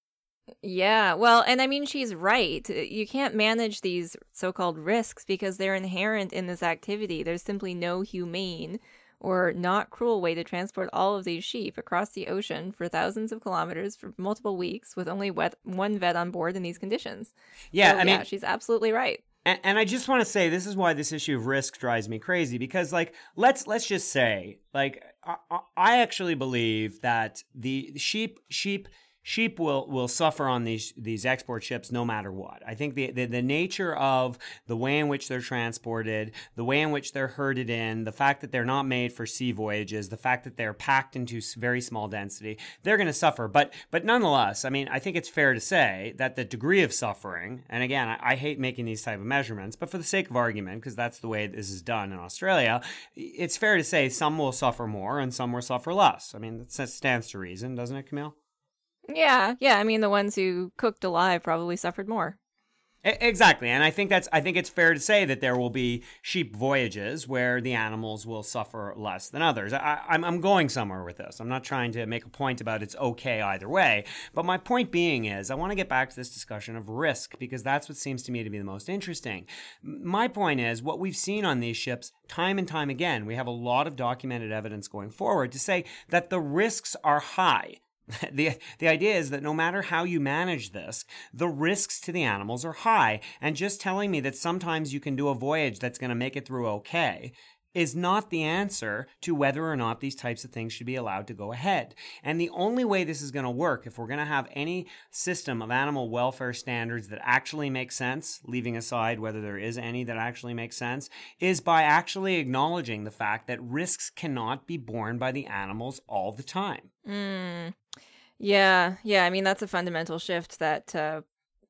Yeah, well, and I mean, she's right. You can't manage these so-called risks because they're inherent in this activity. There's simply no humane or not cruel way to transport all of these sheep across the ocean for thousands of kilometers for multiple weeks with only wet, one vet on board in these conditions. Yeah, so, I mean, yeah, she's absolutely right. And, and I just want to say this is why this issue of risk drives me crazy, because like let's let's just say like I, I actually believe that the sheep sheep sheep will will suffer on these these export ships no matter what. I think the, the the nature of the way in which they're transported, the way in which they're herded in, the fact that they're not made for sea voyages, the fact that they're packed into very small density, they're going to suffer. But but nonetheless, I mean, I think it's fair to say that the degree of suffering, and again, I, I hate making these type of measurements, but for the sake of argument, because that's the way this is done in Australia, it's fair to say some will suffer more and some will suffer less. I mean, that stands to reason, doesn't it, Camille? Yeah, yeah. I mean, the ones who cooked alive probably suffered more. Exactly, and I think that's. I think it's fair to say that there will be sheep voyages where the animals will suffer less than others. I, I'm, I'm going somewhere with this. I'm not trying to make a point about it's okay either way, but my point being is I want to get back to this discussion of risk because that's what seems to me to be the most interesting. My point is what we've seen on these ships time and time again. We have a lot of documented evidence going forward to say that the risks are high. The the idea is that no matter how you manage this, the risks to the animals are high. And just telling me that sometimes you can do a voyage that's going to make it through okay is not the answer to whether or not these types of things should be allowed to go ahead. And the only way this is going to work, if we're going to have any system of animal welfare standards that actually make sense, leaving aside whether there is any that actually makes sense, is by actually acknowledging the fact that risks cannot be borne by the animals all the time. Mm. Yeah, yeah. I mean, that's a fundamental shift that uh,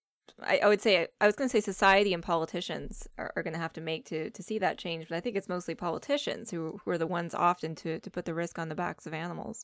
I, I would say, I was going to say society and politicians are, are going to have to make to, to see that change. But I think it's mostly politicians who, who are the ones often to, to put the risk on the backs of animals.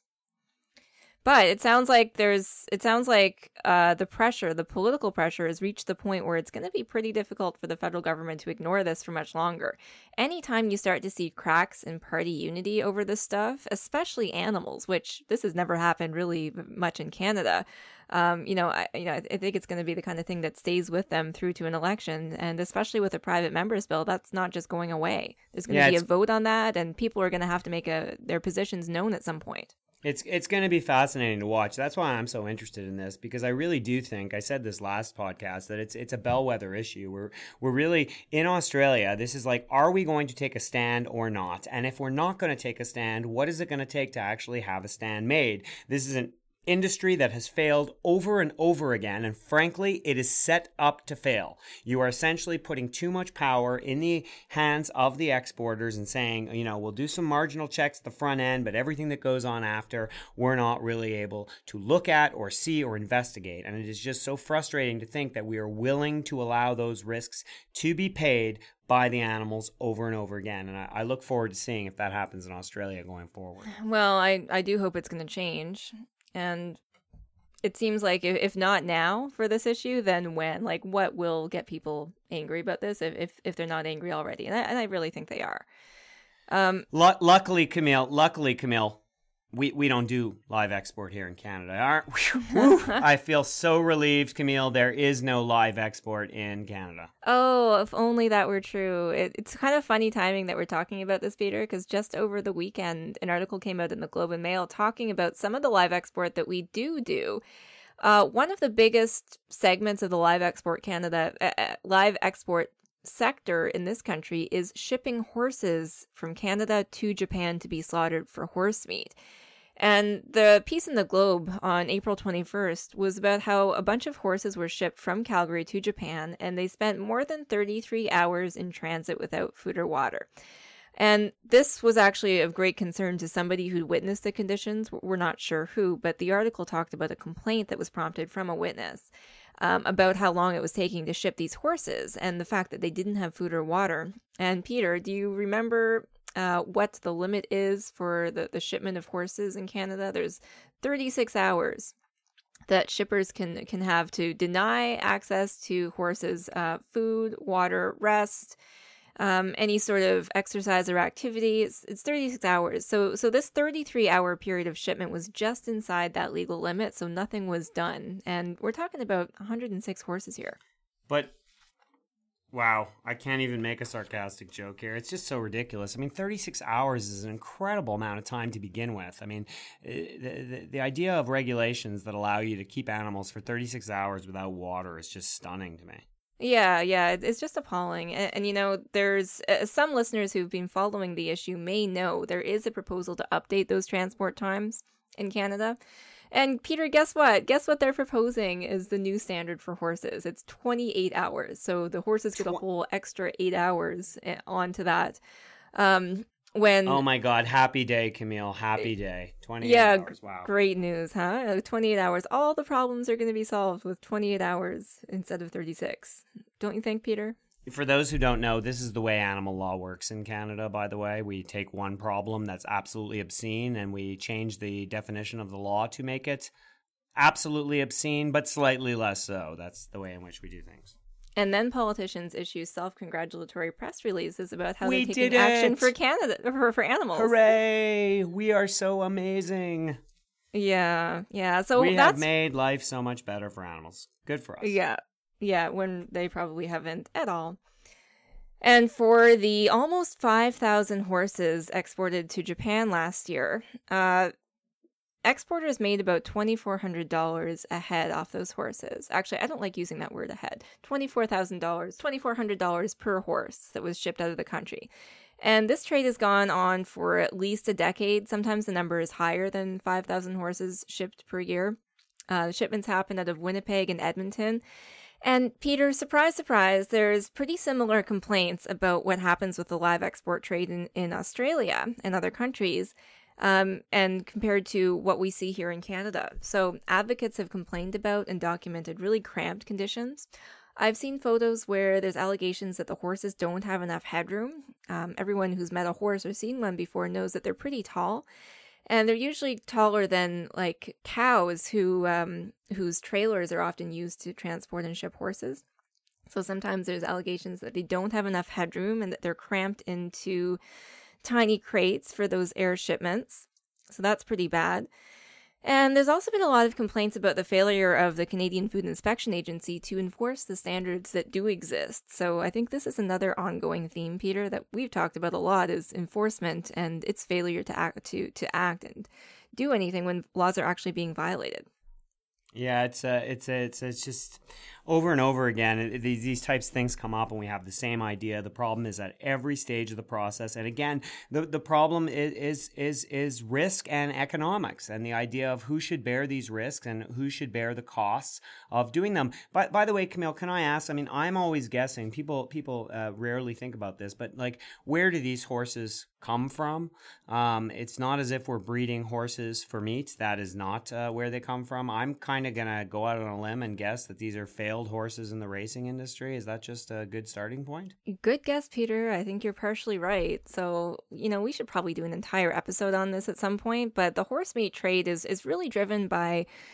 But it sounds like there's, it sounds like uh, the pressure, the political pressure has reached the point where it's going to be pretty difficult for the federal government to ignore this for much longer. Anytime you start to see cracks in party unity over this stuff, especially animals, which this has never happened really much in Canada, um, you know, I, you know, I think it's going to be the kind of thing that stays with them through to an election. And especially with a private members bill, that's not just going away. There's going to yeah, be a vote on that, and people are going to have to make a, their positions known at some point. It's it's going to be fascinating to watch. That's why I'm so interested in this, because I really do think, I said this last podcast, that it's it's a bellwether issue. We're we're really in Australia. This is like, are we going to take a stand or not? And if we're not going to take a stand, what is it going to take to actually have a stand made? This is an industry that has failed over and over again, and frankly, it is set up to fail. You are essentially putting too much power in the hands of the exporters and saying, you know, we'll do some marginal checks at the front end, but everything that goes on after, we're not really able to look at or see or investigate. And it is just so frustrating to think that we are willing to allow those risks to be paid by the animals over and over again. And I, I look forward to seeing if that happens in Australia going forward. Well, I, I do hope it's going to change. And it seems like if, if not now for this issue, then when? Like, what will get people angry about this if if, if they're not angry already? And I, and I really think they are. Um, L- luckily, Camille, luckily, Camille, we, we don't do live export here in Canada. Aren't Whew, I feel so relieved, Camille. There is no live export in Canada. Oh, if only that were true. It, it's kind of funny timing that we're talking about this, Peter, because just over the weekend, an article came out in the Globe and Mail talking about some of the live export that we do do. Uh, one of the biggest segments of the live export Canada, uh, live export sector in this country is shipping horses from Canada to Japan to be slaughtered for horse meat. And the piece in the Globe on April twenty-first was about how a bunch of horses were shipped from Calgary to Japan, and they spent more than thirty-three hours in transit without food or water. And this was actually of great concern to somebody who'd witnessed the conditions. We're not sure who, but the article talked about a complaint that was prompted from a witness um, about how long it was taking to ship these horses and the fact that they didn't have food or water. And Peter, do you remember uh, what the limit is for the, the shipment of horses in Canada? There's thirty-six hours that shippers can, can have to deny access to horses, uh, food, water, rest, Um, any sort of exercise or activity. It's, it's thirty-six hours. So so this thirty-three hour period of shipment was just inside that legal limit, so nothing was done. And we're talking about one hundred six horses here. But, wow, I can't even make a sarcastic joke here. It's just so ridiculous. I mean, thirty-six hours is an incredible amount of time to begin with. I mean, the, the, the idea of regulations that allow you to keep animals for thirty-six hours without water is just stunning to me. Yeah, yeah, it's just appalling. And, and you know, there's uh, some listeners who've been following the issue may know there is a proposal to update those transport times in Canada. And Peter, guess what? Guess what they're proposing is the new standard for horses. It's twenty-eight hours. So the horses get a whole extra eight hours onto that. Um, when Oh my God, happy day, Camille, happy day. twenty-eight yeah, hours, wow. Great news, huh? twenty-eight hours. All the problems are going to be solved with twenty-eight hours instead of thirty-six. Don't you think, Peter? For those who don't know, this is the way animal law works in Canada, by the way. We take one problem that's absolutely obscene and we change the definition of the law to make it absolutely obscene, but slightly less so. That's the way in which we do things. And then politicians issue self-congratulatory press releases about how We they're taking did action it! for Canada, for, for animals. Hooray! We are so amazing. Yeah, yeah. So we that's have made life so much better for animals. Good for us. yeah, yeah. When they probably haven't at all. And for the almost five thousand horses exported to Japan last year, uh, exporters made about twenty-four hundred dollars a head off those horses. Actually, I don't like using that word ahead. twenty-four thousand dollars, twenty-four hundred dollars per horse that was shipped out of the country. And this trade has gone on for at least a decade. Sometimes the number is higher than five thousand horses shipped per year. Uh, the shipments happen out of Winnipeg and Edmonton. And Peter, surprise, surprise, there's pretty similar complaints about what happens with the live export trade in, in Australia and other countries. Um, and compared to what we see here in Canada. So advocates have complained about and documented really cramped conditions. I've seen photos where there's allegations that the horses don't have enough headroom. Um, everyone who's met a horse or seen one before knows that they're pretty tall. And they're usually taller than like cows who um, whose trailers are often used to transport and ship horses. So sometimes there's allegations that they don't have enough headroom and that they're cramped into tiny crates for those air shipments. So that's pretty bad. And there's also been a lot of complaints about the failure of the Canadian Food Inspection Agency to enforce the standards that do exist. So I think this is another ongoing theme, Peter, that we've talked about a lot, is enforcement and its failure to act to to act and do anything when laws are actually being violated. Yeah, it's uh, it's it's it's just over and over again. It, these these types of things come up, and we have the same idea. The problem is at every stage of the process, and again, the the problem is is is is risk and economics, and the idea of who should bear these risks and who should bear the costs of doing them. But by the way, Camille, can I ask? I mean, I'm always guessing. People people uh, rarely think about this, but like, where do these horses come from? Um, it's not as if we're breeding horses for meat. That is not uh, where they come from. I'm kind of gonna go out on a limb and guess that these are failed horses in the racing industry. Is that just a good starting point? Good guess, Peter. I think you're partially right. So, you know, we should probably do an entire episode on this at some point, but the horse meat trade is is really driven by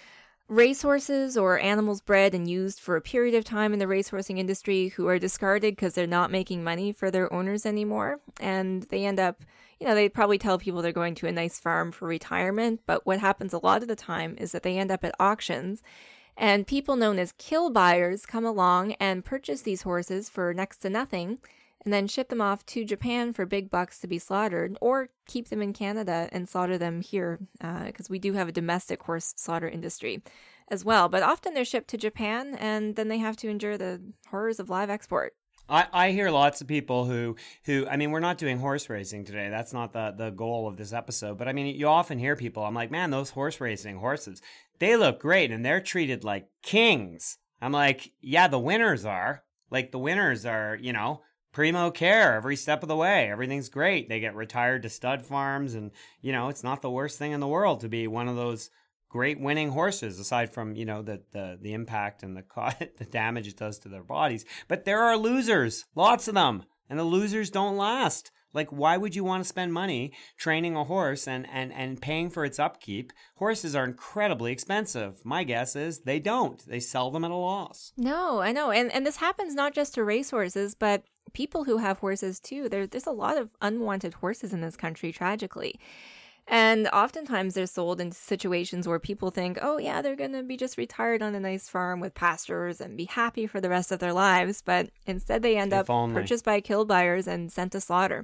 racehorses or animals bred and used for a period of time in the racehorsing industry who are discarded because they're not making money for their owners anymore. And they end up, you know, they probably tell people they're going to a nice farm for retirement. But what happens a lot of the time is that they end up at auctions, and people known as kill buyers come along and purchase these horses for next to nothing, and then ship them off to Japan for big bucks to be slaughtered, or keep them in Canada and slaughter them here, because uh, we do have a domestic horse slaughter industry as well. But often they're shipped to Japan, and then they have to endure the horrors of live export. I, I hear lots of people who, who, I mean, we're not doing horse racing today. That's not the, the goal of this episode. But I mean, you often hear people, I'm like, man, those horse racing horses, they look great and they're treated like kings. I'm like, yeah, the winners are. Like the winners are, you know, primo care every step of the way. Everything's great. They get retired to stud farms, and, you know, it's not the worst thing in the world to be one of those great winning horses, aside from, you know, the the, the impact and the the damage it does to their bodies. But there are losers, lots of them, and the losers don't last. Like, why would you want to spend money training a horse and, and, and paying for its upkeep? Horses are incredibly expensive. My guess is they don't. They sell them at a loss. No, I know. And and this happens not just to racehorses, but people who have horses too. There, there's a lot of unwanted horses in this country, tragically. And oftentimes they're sold in situations where people think, oh yeah, they're going to be just retired on a nice farm with pastures and be happy for the rest of their lives. But instead they end if up only. purchased by kill buyers and sent to slaughter.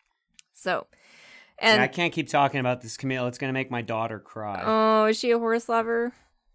So, and yeah, I can't keep talking about this, Camille. It's going to make my daughter cry. Oh, is she a horse lover?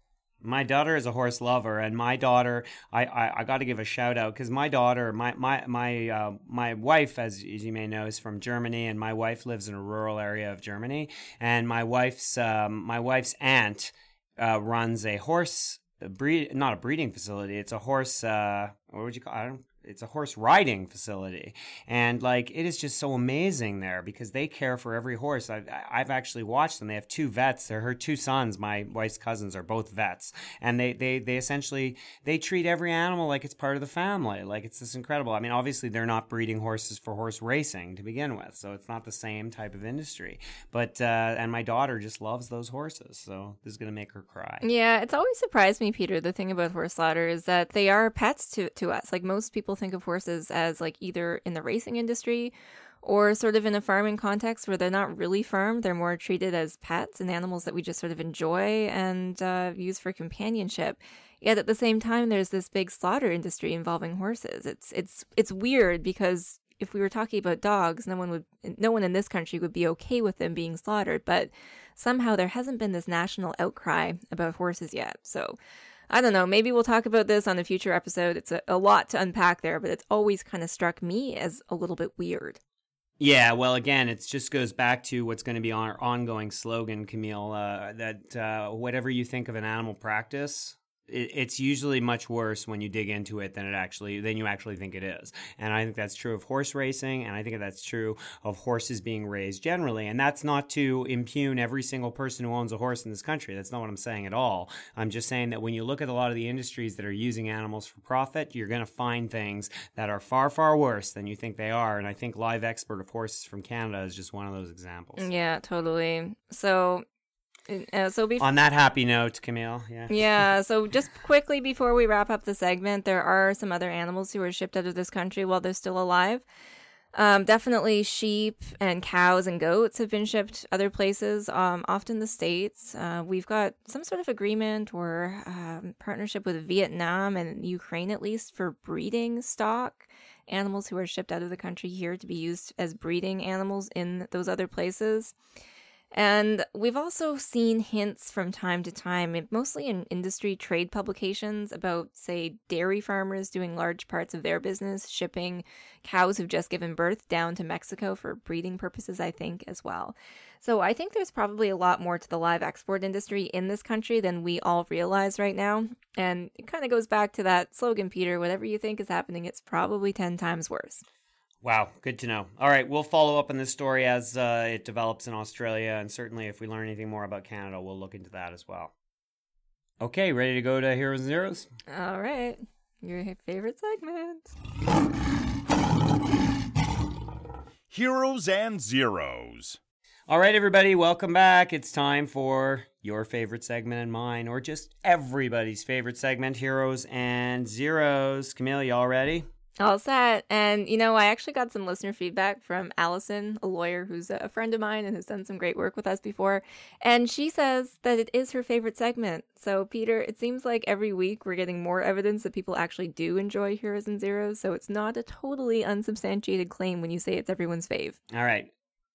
My daughter is a horse lover, and my daughter, I, I, I got to give a shout out, because my daughter, my my my uh, my wife, as, as you may know, is from Germany, and my wife lives in a rural area of Germany, and my wife's um, my wife's aunt uh, runs a horse breed, not a breeding facility. It's a horse. Uh, what would you call? I don't. It's a horse riding facility. And like, it is just so amazing there because they care for every horse. I've, I've actually watched them. They have two vets. They're her two sons. My wife's cousins are both vets. And they, they, they essentially, they treat every animal like it's part of the family. Like, it's just incredible. I mean, obviously they're not breeding horses for horse racing to begin with. So it's not the same type of industry, but, uh, and my daughter just loves those horses. So this is going to make her cry. Yeah. It's always surprised me, Peter. The thing about horse slaughter is that they are pets to, to us. Like, most people think of horses as like either in the racing industry or sort of in a farming context where they're not really farmed. They're more treated as pets and animals that we just sort of enjoy and uh, use for companionship. Yet at the same time, there's this big slaughter industry involving horses. It's it's it's weird because if we were talking about dogs, no one would, no one in this country would be okay with them being slaughtered. But somehow there hasn't been this national outcry about horses yet. So I don't know, maybe we'll talk about this on a future episode. It's a, a lot to unpack there, but it's always kind of struck me as a little bit weird. Yeah, well, again, it just goes back to what's going to be our ongoing slogan, Camille, uh, that uh, whatever you think of an animal practice, it, it's usually much worse when you dig into it than it actually than you actually think it is. And I think that's true of horse racing, and I think that's true of horses being raised generally. And that's not to impugn every single person who owns a horse in this country. That's not what I'm saying at all. I'm just saying that when you look at a lot of the industries that are using animals for profit, you're going to find things that are far, far worse than you think they are. And I think Live Expert of Horses from Canada is just one of those examples. Yeah, totally. So Uh, so bef- on that happy note, Camille, yeah. Yeah, so just quickly before we wrap up the segment, there are some other animals who were shipped out of this country while they're still alive. Um, definitely sheep and cows and goats have been shipped other places, um, often the States. Uh, we've got some sort of agreement or um, partnership with Vietnam and Ukraine, at least, for breeding stock. Animals who are shipped out of the country here to be used as breeding animals in those other places. And we've also seen hints from time to time, mostly in industry trade publications, about, say, dairy farmers doing large parts of their business, shipping cows who've just given birth down to Mexico for breeding purposes, I think, as well. So I think there's probably a lot more to the live export industry in this country than we all realize right now. And it kind of goes back to that slogan, Peter, whatever you think is happening, it's probably ten times worse. Wow, good to know. All right, we'll follow up on this story as uh, it develops in Australia, and certainly if we learn anything more about Canada, we'll look into that as well. Okay, ready to go to Heroes and Zeros? All right, your favorite segment. Heroes and Zeros. All right, everybody, welcome back. It's time for your favorite segment and mine, or just everybody's favorite segment, Heroes and Zeros. Camille, you all ready? All set. And, you know, I actually got some listener feedback from Allison, a lawyer who's a friend of mine and has done some great work with us before. And she says that it is her favorite segment. So, Peter, it seems like every week we're getting more evidence that people actually do enjoy Heroes and Zeros. So it's not a totally unsubstantiated claim when you say it's everyone's fave. All right.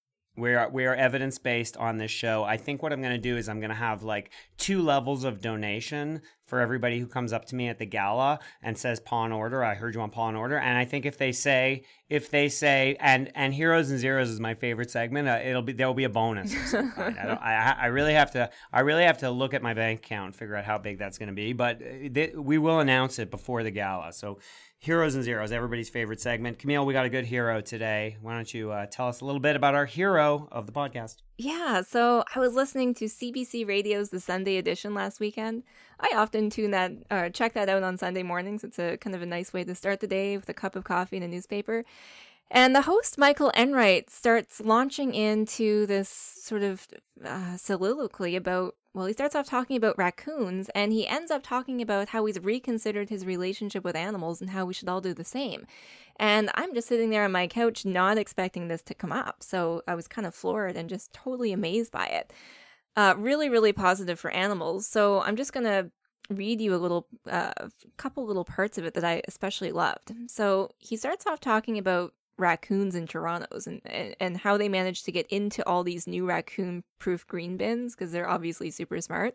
We are we are evidence based on this show. I think what I'm going to do is I'm going to have like two levels of donation for everybody who comes up to me at the gala and says Paw and Order. I heard you on Paw and Order, and I think if they say if they say and and Heroes and Zeros is my favorite segment, uh, it'll be there will be a bonus of some kind. I, don't, I I really have to I really have to look at my bank account and figure out how big that's going to be. But th- we will announce it before the gala. So. Heroes and Zeros, everybody's favorite segment. Camille, we got a good hero today. Why don't you uh, tell us a little bit about our hero of the podcast? Yeah, so I was listening to C B C Radio's The Sunday Edition last weekend. I often tune that, uh, check that out on Sunday mornings. It's a kind of a nice way to start the day with a cup of coffee and a newspaper. And the host, Michael Enright, starts launching into this sort of uh, soliloquy about, well, he starts off talking about raccoons, and he ends up talking about how he's reconsidered his relationship with animals and how we should all do the same. And I'm just sitting there on my couch not expecting this to come up. So I was kind of floored and just totally amazed by it. Uh, really, really positive for animals. So I'm just going to read you a little, uh, couple little parts of it that I especially loved. So he starts off talking about raccoons in Toronto's and, and, and how they managed to get into all these new raccoon-proof green bins because they're obviously super smart.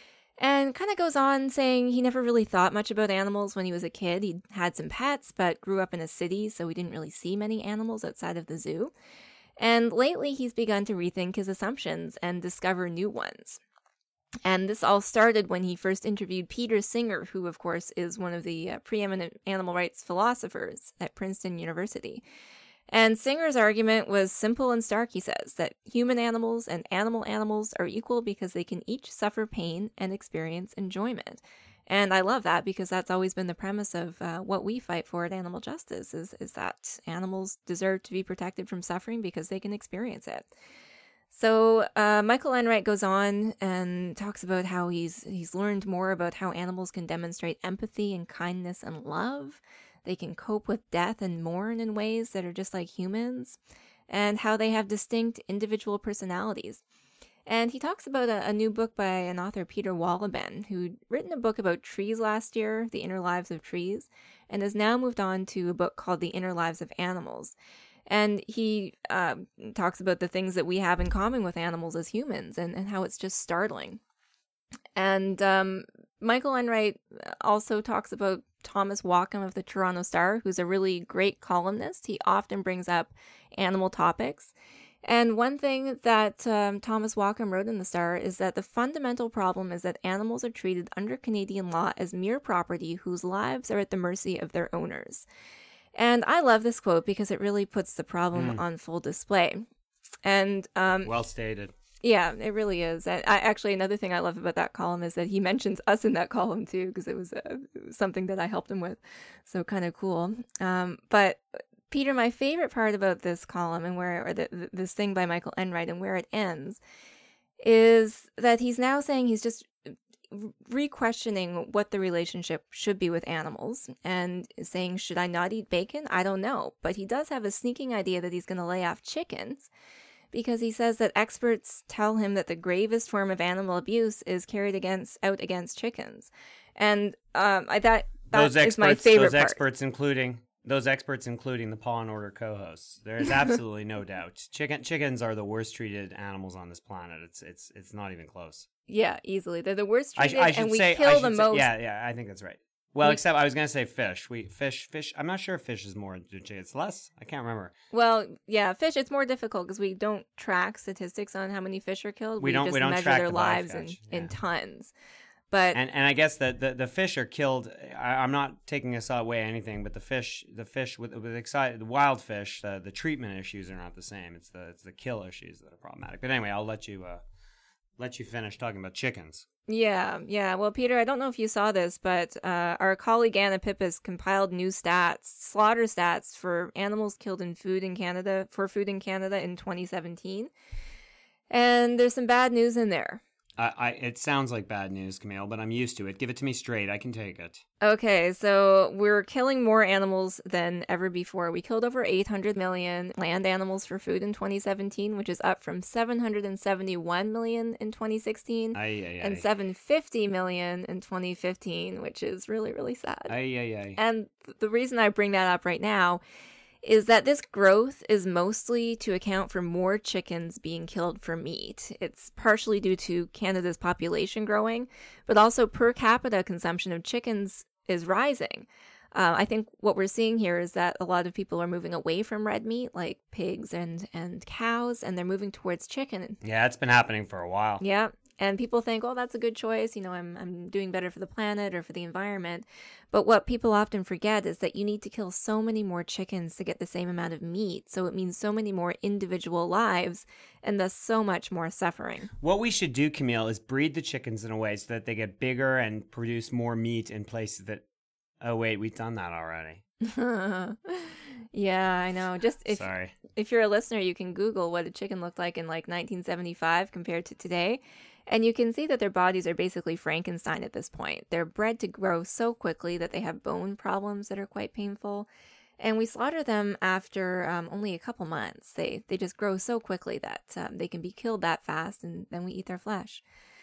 And kind of goes on saying he never really thought much about animals when he was a kid. He had some pets, but grew up in a city, so he didn't really see many animals outside of the zoo. And lately, he's begun to rethink his assumptions and discover new ones. And this all started when he first interviewed Peter Singer, who, of course, is one of the uh, preeminent animal rights philosophers at Princeton University. And Singer's argument was simple and stark, he says, that human animals and animal animals are equal because they can each suffer pain and experience enjoyment. And I love that because that's always been the premise of uh, what we fight for at Animal Justice, is, is that animals deserve to be protected from suffering because they can experience it. So uh, Michael Enright goes on and talks about how he's he's learned more about how animals can demonstrate empathy and kindness and love. They can cope with death and mourn in ways that are just like humans, and how they have distinct individual personalities. And he talks about a, a new book by an author, Peter Wohlleben, who'd written a book about trees last year, The Inner Lives of Trees, and has now moved on to a book called The Inner Lives of Animals. And he uh, talks about the things that we have in common with animals as humans and, and how it's just startling. And um, Michael Enright also talks about Thomas Walkham of the Toronto Star, who's a really great columnist. He often brings up animal topics. And one thing that um, Thomas Walkham wrote in the Star is that the fundamental problem is that animals are treated under Canadian law as mere property whose lives are at the mercy of their owners. And I love this quote because it really puts the problem mm. on full display. And um, well stated. Yeah, it really is. And I, actually, another thing I love about that column is that he mentions us in that column too, because it was uh, something that I helped him with. So kind of cool. Um, but Peter, my favorite part about this column and where, or the, this thing by Michael Enright and where it ends, is that he's now saying he's just re-questioning what the relationship should be with animals and saying, should I not eat bacon? I don't know. But he does have a sneaking idea that he's going to lay off chickens because he says that experts tell him that the gravest form of animal abuse is carried against out against chickens. And um, I that, that those is experts, my favorite those part. experts including those experts including the Paw and Order co-hosts. There is absolutely no doubt. Chicken chickens are the worst treated animals on this planet. It's it's it's not even close. Yeah, easily. They're the worst treated, I, I should and we say, kill I the say, most. Yeah, yeah, I think that's right. Well, we, except I was going to say fish. We fish, fish. I'm not sure if fish is more. It's less. I can't remember. Well, yeah, fish. It's more difficult because we don't track statistics on how many fish are killed. We, we don't. Just we don't measure track their the lives live in, catch. Yeah. in tons. But and and I guess that the, the fish are killed. I, I'm not taking us away anything, but the fish, the fish with with excited, the wild fish, the the treatment issues are not the same. It's the it's the kill issues that are problematic. But anyway, I'll let you uh, let you finish talking about chickens. Yeah, yeah. Well, Peter, I don't know if you saw this, but uh, our colleague Anna Pippas compiled new stats, slaughter stats for animals killed in food in Canada for food in Canada in twenty seventeen. And there's some bad news in there. I, I, it sounds like bad news, Camille, but I'm used to it. Give it to me straight. I can take it. Okay, so we're killing more animals than ever before. We killed over eight hundred million land animals for food in twenty seventeen, which is up from seven hundred seventy-one million in twenty sixteen Aye, aye, aye. and seven hundred fifty million in twenty fifteen, which is really, really sad. Aye, aye, aye. And th- the reason I bring that up right now is that this growth is mostly to account for more chickens being killed for meat. It's partially due to Canada's population growing, but also per capita consumption of chickens is rising. Uh, I think what we're seeing here is that a lot of people are moving away from red meat, like pigs and, and cows, and they're moving towards chicken. Yeah, it's been happening for a while. Yeah. And people think, oh, that's a good choice. You know, I'm I'm doing better for the planet or for the environment. But what people often forget is that you need to kill so many more chickens to get the same amount of meat. So it means so many more individual lives and thus so much more suffering. What we should do, Camille, is breed the chickens in a way so that they get bigger and produce more meat in places that... Oh, wait, we've done that already. Yeah, I know. Just if Sorry. if you're a listener, you can Google what a chicken looked like in like nineteen seventy-five compared to today. And you can see that their bodies are basically Frankenstein at this point. They're bred to grow so quickly that they have bone problems that are quite painful. And we slaughter them after um, only a couple months. They they just grow so quickly that um, they can be killed that fast, and then we eat their flesh.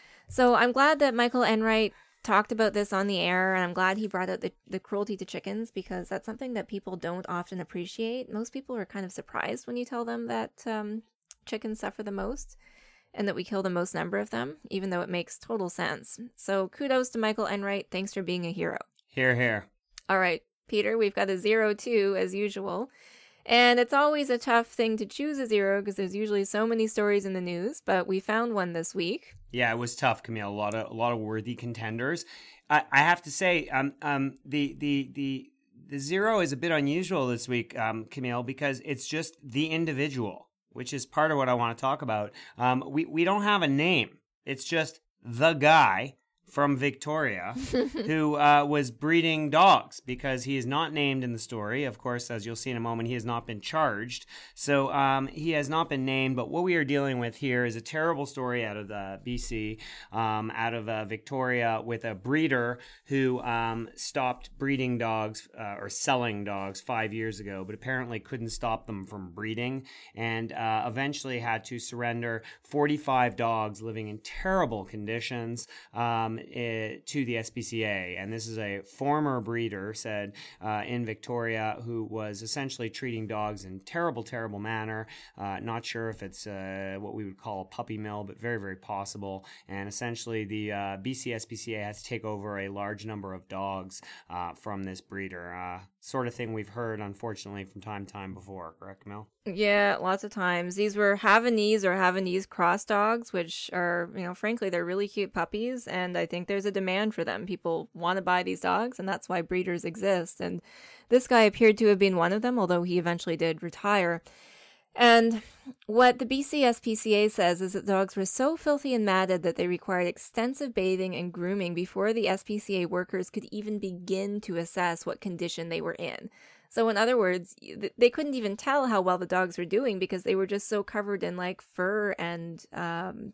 So I'm glad that Michael Enright talked about this on the air, and I'm glad he brought out the, the cruelty to chickens, because that's something that people don't often appreciate. Most people are kind of surprised when you tell them that um, chickens suffer the most and that we kill the most number of them, even though it makes total sense. So kudos to Michael Enright. Thanks for being a hero. Here, here. All right, Peter, we've got a zero two as usual. And it's always a tough thing to choose a zero because there's usually so many stories in the news, but we found one this week. Yeah, it was tough, Camille. A lot of a lot of worthy contenders. I, I have to say, um, um, the the the the zero is a bit unusual this week, um, Camille, because it's just the individual, which is part of what I want to talk about. Um, we we don't have a name. It's just the guy from Victoria who uh, was breeding dogs, because he is not named in the story. Of course, as you'll see in a moment, he has not been charged. So um, he has not been named. But what we are dealing with here is a terrible story out of the B C, um, out of uh, Victoria, with a breeder who um, stopped breeding dogs uh, or selling dogs five years ago, but apparently couldn't stop them from breeding, and uh, eventually had to surrender forty-five dogs living in terrible conditions Um, Uh, to the S P C A. And this is a former breeder, said uh, in Victoria, who was essentially treating dogs in terrible, terrible manner. Uh, not sure if it's uh, what we would call a puppy mill, but very, very possible. And essentially the uh, B C S P C A has to take over a large number of dogs uh, from this breeder. Uh, sort of thing we've heard, unfortunately, from time to time before. Correct, Mel? Yeah, lots of times. These were Havanese or Havanese cross dogs, which are, you know, frankly, they're really cute puppies, and I think there's a demand for them. People want to buy these dogs, and that's why breeders exist. And this guy appeared to have been one of them, although he eventually did retire. And what the B C S P C A says is that dogs were so filthy and matted that they required extensive bathing and grooming before the S P C A workers could even begin to assess what condition they were in. So in other words, they couldn't even tell how well the dogs were doing because they were just so covered in like fur and um,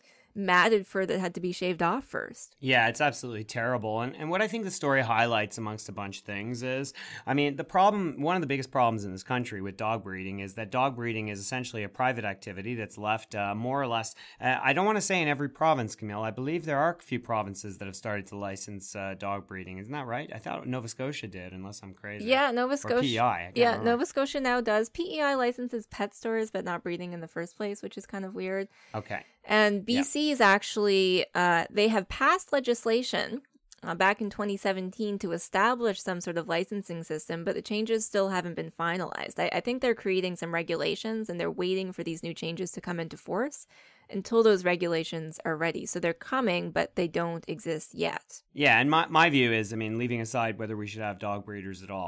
matted fur that had to be shaved off first. Yeah, it's absolutely terrible. And and what I think the story highlights, amongst a bunch of things, is, I mean, the problem, one of the biggest problems in this country with dog breeding is that dog breeding is essentially a private activity that's left uh, more or less, uh, I don't want to say in every province, Camille. I believe there are a few provinces that have started to license uh, dog breeding. Isn't that right? I thought Nova Scotia did, unless I'm crazy. Yeah, Nova Scotia. Or P E I. I can't yeah, remember. Nova Scotia now does. P E I licenses pet stores, but not breeding in the first place, which is kind of weird. Okay. And B C is actually, uh, they have passed legislation uh, back in twenty seventeen to establish some sort of licensing system, but the changes still haven't been finalized. I, I think they're creating some regulations, and they're waiting for these new changes to come into force until those regulations are ready. So they're coming, but they don't exist yet. Yeah, and my, my view is, I mean, leaving aside whether we should have dog breeders at all,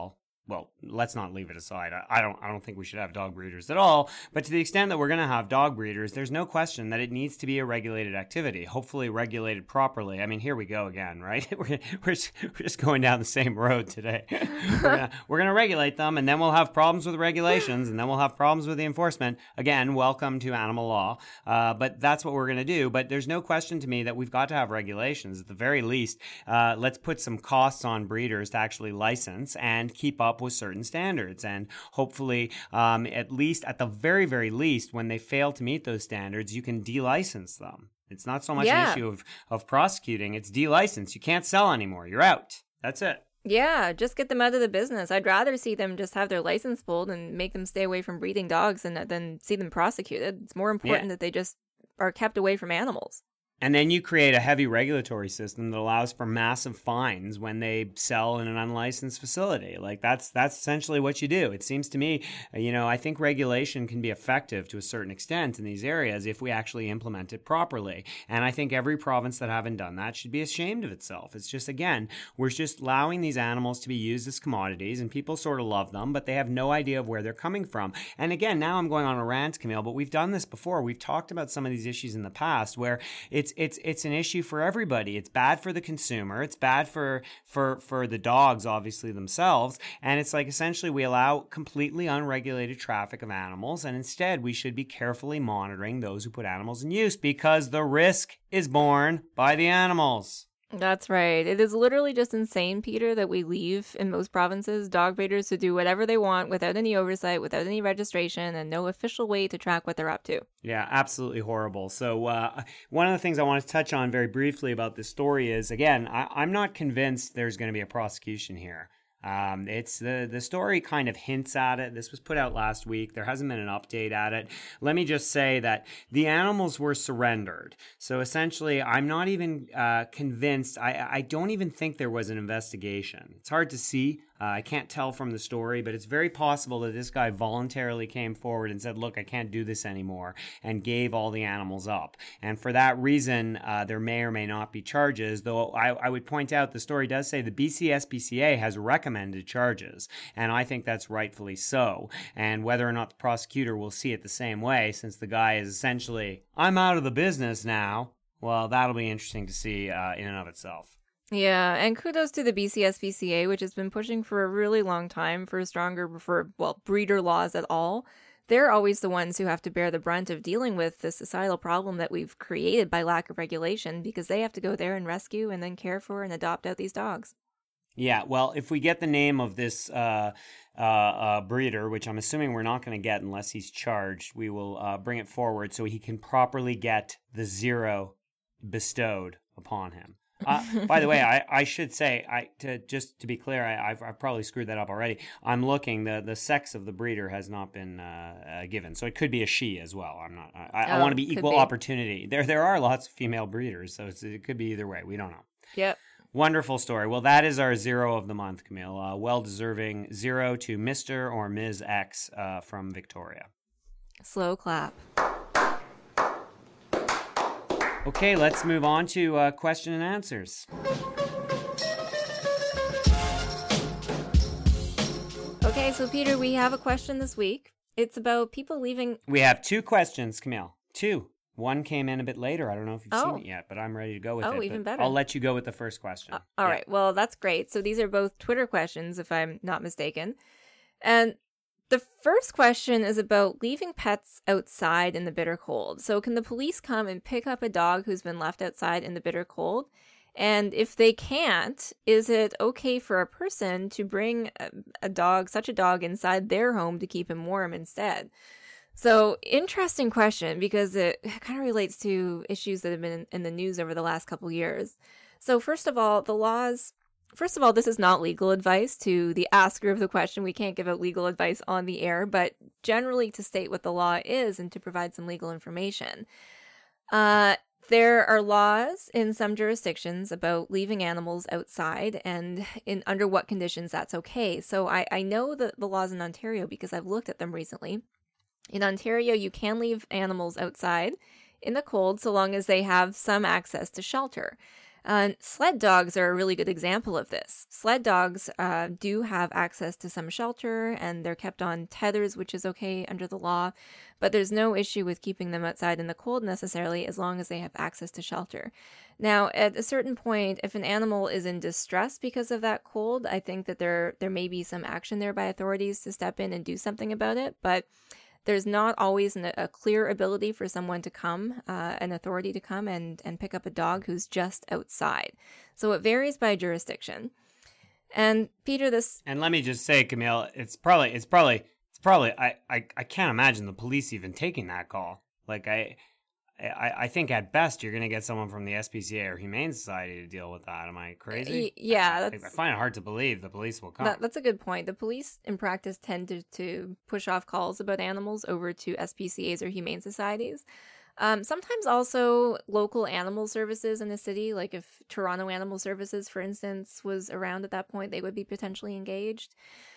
well, let's not leave it aside. I, I don't I don't think we should have dog breeders at all. But to the extent that we're going to have dog breeders, there's no question that it needs to be a regulated activity, hopefully regulated properly. I mean, here we go again, right? We're, we're, just, we're just going down the same road today. We're gonna, we're going to regulate them, and then we'll have problems with regulations, and then we'll have problems with the enforcement. Again, welcome to animal law. Uh, but that's what we're going to do. But there's no question to me that we've got to have regulations. At the very least, uh, let's put some costs on breeders to actually license and keep up with certain standards. And hopefully, um, at least at the very, very least, when they fail to meet those standards, you can de-license them. It's not so much yeah. an issue of, of prosecuting. It's de-license. You can't sell anymore. You're out. That's it. Yeah, just get them out of the business. I'd rather see them just have their license pulled and make them stay away from breeding dogs than, than see them prosecuted. It's more important yeah. that they just are kept away from animals. And then you create a heavy regulatory system that allows for massive fines when they sell in an unlicensed facility. Like that's that's essentially what you do. It seems to me, you know, I think regulation can be effective to a certain extent in these areas if we actually implement it properly. And I think every province that haven't done that should be ashamed of itself. It's just, again, we're just allowing these animals to be used as commodities, and people sort of love them, but they have no idea of where they're coming from. And again, now I'm going on a rant, Camille, but we've done this before. We've talked about some of these issues in the past where it's It's it's an issue for everybody. It's bad for the consumer. It's bad for for for the dogs, obviously themselves. And it's like essentially we allow completely unregulated traffic of animals, and instead we should be carefully monitoring those who put animals in use because the risk is borne by the animals. That's right. It is literally just insane, Peter, that we leave in most provinces dog breeders to do whatever they want without any oversight, without any registration, and no official way to track what they're up to. Yeah, absolutely horrible. So uh, one of the things I want to touch on very briefly about this story is, again, I- I'm not convinced there's going to be a prosecution here. Um, it's the, the story kind of hints at it. This was put out last week. There hasn't been an update at it. Let me just say that the animals were surrendered. So essentially, I'm not even uh, convinced. I, I don't even think there was an investigation. It's hard to see. Uh, I can't tell from the story, but it's very possible that this guy voluntarily came forward and said, look, I can't do this anymore, and gave all the animals up. And for that reason, uh, there may or may not be charges, though I, I would point out the story does say the B C S P C A has recommended charges, and I think that's rightfully so. And whether or not the prosecutor will see it the same way, since the guy is essentially, I'm out of the business now, well, that'll be interesting to see uh, in and of itself. Yeah, and kudos to the B C S P C A, which has been pushing for a really long time for stronger, for, well, breeder laws at all. They're always the ones who have to bear the brunt of dealing with the societal problem that we've created by lack of regulation, because they have to go there and rescue and then care for and adopt out these dogs. Yeah, well, if we get the name of this uh, uh, uh, breeder, which I'm assuming we're not going to get unless he's charged, we will uh, bring it forward so he can properly get the zero bestowed upon him. Uh, by the way, I, I should say, I to just to be clear, I, I've, I've probably screwed that up already. I'm looking, the, the sex of the breeder has not been uh, uh, given, so it could be a she as well. I'm not. I, I oh, want to be equal be. opportunity. There there are lots of female breeders, so it's, it could be either way. We don't know. Yep. Wonderful story. Well, that is our zero of the month, Camille. Uh, well-deserving zero to Mister or Miz X uh, from Victoria. Slow clap. Okay, let's move on to uh, question and answers. Okay, so Peter, we have a question this week. It's about people leaving... We have two questions, Camille. Two. One came in a bit later. I don't know if you've oh. seen it yet, but I'm ready to go with oh, it. Oh, even better. I'll let you go with the first question. Uh, all yeah. right. Well, that's great. So these are both Twitter questions, if I'm not mistaken. And the first question is about leaving pets outside in the bitter cold. So can the police come and pick up a dog who's been left outside in the bitter cold? And if they can't, is it okay for a person to bring a, a dog, such a dog, inside their home to keep him warm instead? So interesting question, because it kind of relates to issues that have been in the news over the last couple years. So first of all, the laws... First of all, this is not legal advice to the asker of the question. We can't give out legal advice on the air, but generally to state what the law is and to provide some legal information. Uh, there are laws in some jurisdictions about leaving animals outside and in under what conditions that's okay. So I, I know the, the laws in Ontario because I've looked at them recently. In Ontario, you can leave animals outside in the cold so long as they have some access to shelter. Uh, sled dogs are a really good example of this. Sled dogs uh, do have access to some shelter, and they're kept on tethers, which is okay under the law, but there's no issue with keeping them outside in the cold necessarily, as long as they have access to shelter. Now, at a certain point, if an animal is in distress because of that cold, I think that there there may be some action there by authorities to step in and do something about it, but there's not always an, a clear ability for someone to come, uh, an authority to come and, and pick up a dog who's just outside. So it varies by jurisdiction. And Peter, this... And let me just say, Camille, it's probably, it's probably, it's probably, I, I, I can't imagine the police even taking that call. Like, I... I, I think at best you're going to get someone from the S P C A or Humane Society to deal with that. Am I crazy? Yeah. I, I find it hard to believe the police will come. That, that's a good point. The police in practice tend to, to push off calls about animals over to S P C As or Humane Societies. Um, sometimes also local animal services in the city, like if Toronto Animal Services, for instance, was around at that point, they would be potentially engaged.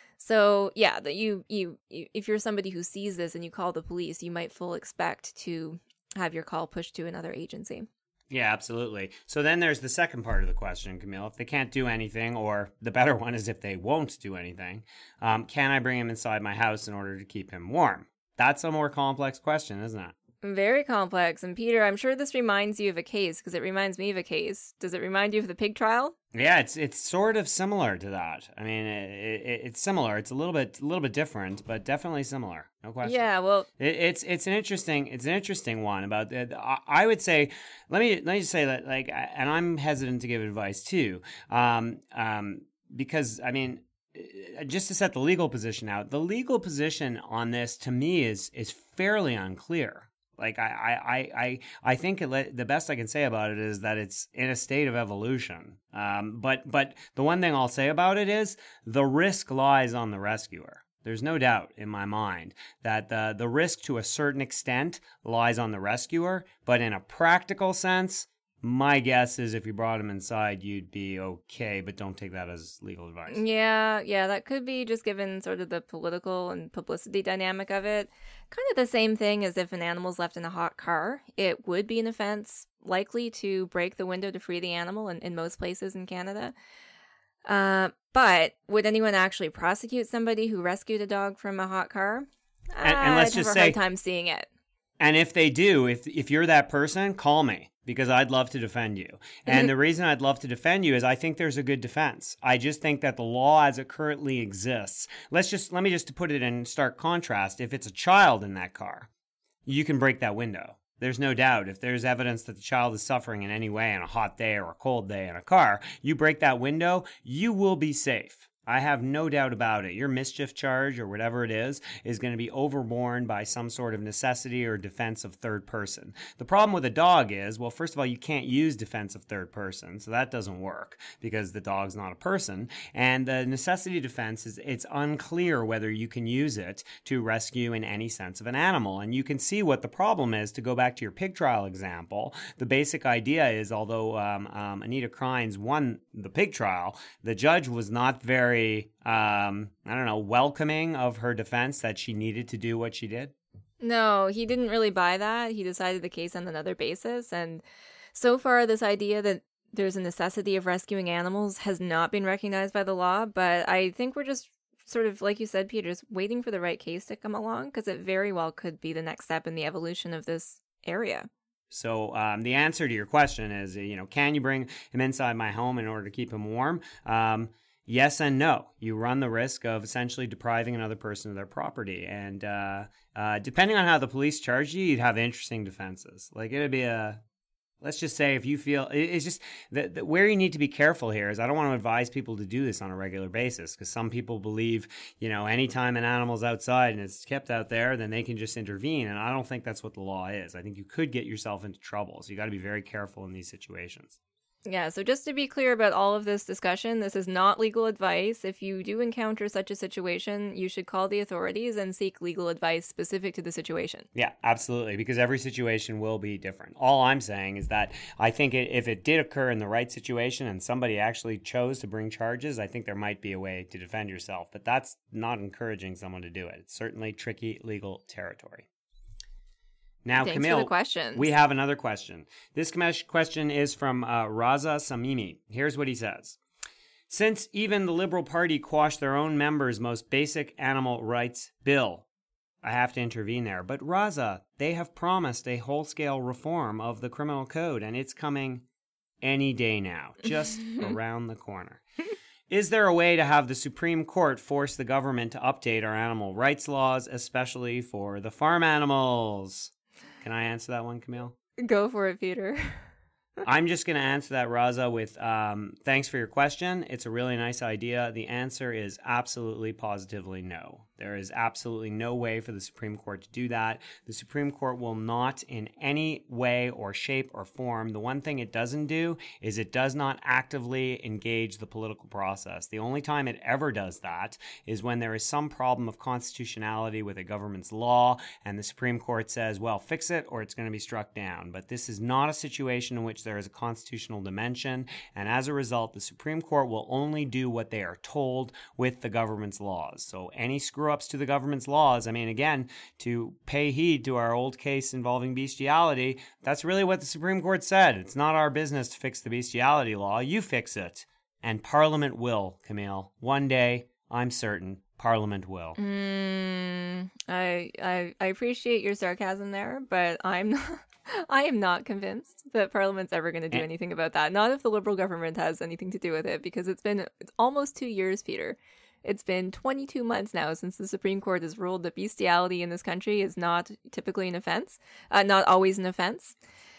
So yeah, that you, you, you if you're somebody who sees this and you call the police, you might full expect to have your call pushed to another agency. Yeah, absolutely. So then there's the second part of the question, Camille. If they can't do anything, or the better one is if they won't do anything, um, can I bring him inside my house in order to keep him warm? That's a more complex question, isn't it? Very complex. And Peter, I'm sure this reminds you of a case, because it reminds me of a case. Does it remind you of the pig trial? Yeah, it's it's sort of similar to that. I mean, it, it, it's similar. It's a little bit a little bit different, but definitely similar. No question. Yeah, well, it, it's it's an interesting it's an interesting one about. The, I would say, let me let me just say that, like, and I'm hesitant to give advice too, um, um, because I mean, just to set the legal position out, the legal position on this to me is is fairly unclear. Like, I, I, I, I think it, the best I can say about it is that it's in a state of evolution. Um, but, but the one thing I'll say about it is the risk lies on the rescuer. There's no doubt in my mind that the, the risk to a certain extent lies on the rescuer. But in a practical sense, my guess is if you brought him inside, you'd be okay, but don't take that as legal advice. Yeah, yeah, that could be just given sort of the political and publicity dynamic of it. Kind of the same thing as if an animal's left in a hot car. It would be an offense, likely to break the window to free the animal in, in most places in Canada. Uh, but would anyone actually prosecute somebody who rescued a dog from a hot car? And, and let's I'd just have a say, hard time seeing it. And if they do, if if you're that person, call me, because I'd love to defend you. And the reason I'd love to defend you is I think there's a good defense. I just think that the law as it currently exists, let's just, let me just put it in stark contrast. If it's a child in that car, you can break that window. There's no doubt. If there's evidence that the child is suffering in any way on a hot day or a cold day in a car, you break that window, you will be safe. I have no doubt about it. Your mischief charge or whatever it is is going to be overborne by some sort of necessity or defense of third person. The problem with a dog is, well, first of all, you can't use defense of third person, so that doesn't work because the dog's not a person. And the necessity defense is it's unclear whether you can use it to rescue in any sense of an animal. And you can see what the problem is. To go back to your pig trial example, the basic idea is, although um, um, Anita Krines won the pig trial, the judge was not very um, I don't know, welcoming of her defense that she needed to do what she did? No, he didn't really buy that. He decided the case on another basis. And so far, this idea that there's a necessity of rescuing animals has not been recognized by the law. But I think we're just sort of, like you said, Peter, just waiting for the right case to come along, because it very well could be the next step in the evolution of this area. So um, the answer to your question is, you know, can you bring him inside my home in order to keep him warm? Um, Yes and no. You run the risk of essentially depriving another person of their property. And uh, uh, depending on how the police charge you, you'd have interesting defenses. Like, it'd be a, let's just say if you feel, it's just, the, the, where you need to be careful here is I don't want to advise people to do this on a regular basis, because some people believe, you know, anytime an animal's outside and it's kept out there, then they can just intervene. And I don't think that's what the law is. I think you could get yourself into trouble. So you got to be very careful in these situations. Yeah, so just to be clear about all of this discussion, this is not legal advice. If you do encounter such a situation, you should call the authorities and seek legal advice specific to the situation. Yeah, absolutely, because every situation will be different. All I'm saying is that I think it, if it did occur in the right situation and somebody actually chose to bring charges, I think there might be a way to defend yourself. But that's not encouraging someone to do it. It's certainly tricky legal territory. Now, Thanks Camille, for the questions. We have another question. This question is from uh, Raza Samimi. Here's what he says. Since even the Liberal Party quashed their own members' most basic animal rights bill, I have to intervene there. But Raza, they have promised a whole-scale reform of the criminal code, and it's coming any day now, just around the corner. Is there a way to have the Supreme Court force the government to update our animal rights laws, especially for the farm animals? Can I answer that one, Camille? Go for it, Peter. I'm just going to answer that, Raza, with um, thanks for your question. It's a really nice idea. The answer is absolutely, positively no. There is absolutely no way for the Supreme Court to do that. The Supreme Court will not in any way or shape or form. The one thing it doesn't do is it does not actively engage the political process. The only time it ever does that is when there is some problem of constitutionality with a government's law and the Supreme Court says, well, fix it or it's going to be struck down. But this is not a situation in which there is a constitutional dimension, and as a result, the Supreme Court will only do what they are told with the government's laws. So any screw-ups to the government's laws, I mean, again, to pay heed to our old case involving bestiality, that's really what the Supreme Court said. It's not our business to fix the bestiality law. You fix it. And Parliament will, Camille. One day, I'm certain, Parliament will. Mm, I, I I appreciate your sarcasm there, but I'm not... I am not convinced that Parliament's ever going to do anything about that. Not if the Liberal government has anything to do with it, because it's been it's almost two years, Peter. It's been twenty-two months now since the Supreme Court has ruled that bestiality in this country is not typically an offense, uh, not always an offense.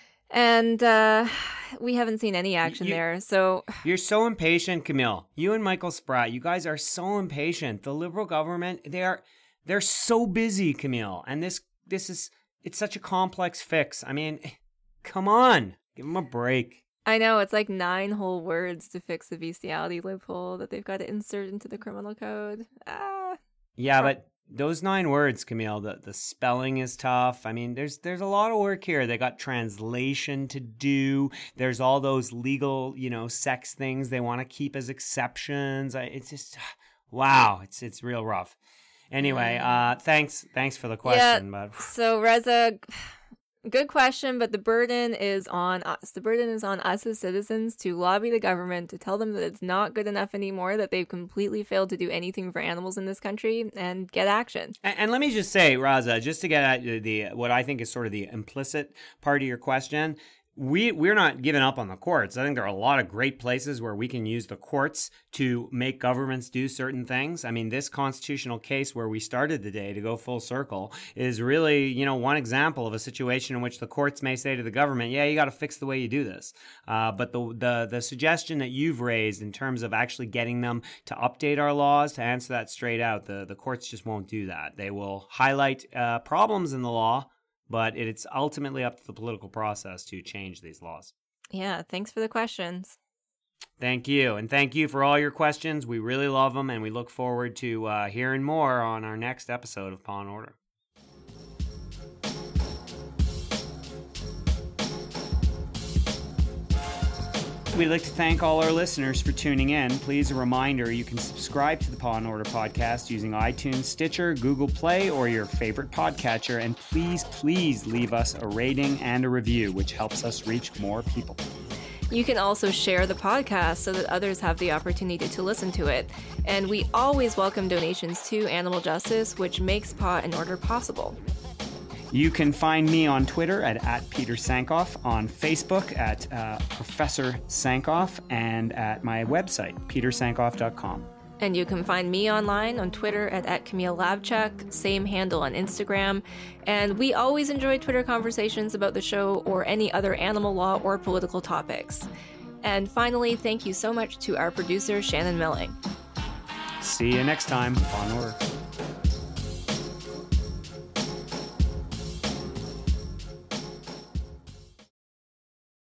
And uh, we haven't seen any action you, there. So you're so impatient, Camille. You and Michael Spratt, you guys are so impatient. The Liberal government, they are they're so busy, Camille. And this this is... It's such a complex fix. I mean, come on. Give them a break. I know. It's like nine whole words to fix the bestiality loophole that they've got to insert into the criminal code. Ah. Yeah, but those nine words, Camille, the, the spelling is tough. I mean, there's there's a lot of work here. They got translation to do. There's all those legal, you know, sex things they want to keep as exceptions. It's just, wow. It's it's real rough. Anyway, uh, thanks thanks for the question. Yeah, but so Reza, good question, but the burden is on us. The burden is on us as citizens to lobby the government, to tell them that it's not good enough anymore, that they've completely failed to do anything for animals in this country, and get action. And, and let me just say, Raza, just to get at the what I think is sort of the implicit part of your question, We, we're not giving up on the courts. I think there are a lot of great places where we can use the courts to make governments do certain things. I mean, this constitutional case where we started the day to go full circle is really, you know, one example of a situation in which the courts may say to the government, yeah, you got to fix the way you do this. Uh, but the, the, the suggestion that you've raised in terms of actually getting them to update our laws, to answer that straight out, the, the courts just won't do that. They will highlight uh, problems in the law, but it's ultimately up to the political process to change these laws. Yeah, thanks for the questions. Thank you. And thank you for all your questions. We really love them, and we look forward to uh, hearing more on our next episode of Paw and Order. We'd like to thank all our listeners for tuning in. Please, a reminder, you can subscribe to the Paw and Order podcast using iTunes, Stitcher, Google Play, or your favorite podcatcher. And please, please leave us a rating and a review, which helps us reach more people. You can also share the podcast so that others have the opportunity to listen to it. And we always welcome donations to Animal Justice, which makes Paw and Order possible. You can find me on Twitter at, at Peter Sankoff, on Facebook at uh, Professor Sankoff, and at my website, peter sankoff dot com. And you can find me online on Twitter at, at Camille Labchuk, same handle on Instagram. And we always enjoy Twitter conversations about the show or any other animal law or political topics. And finally, thank you so much to our producer, Shannon Milling. See you next time on Order.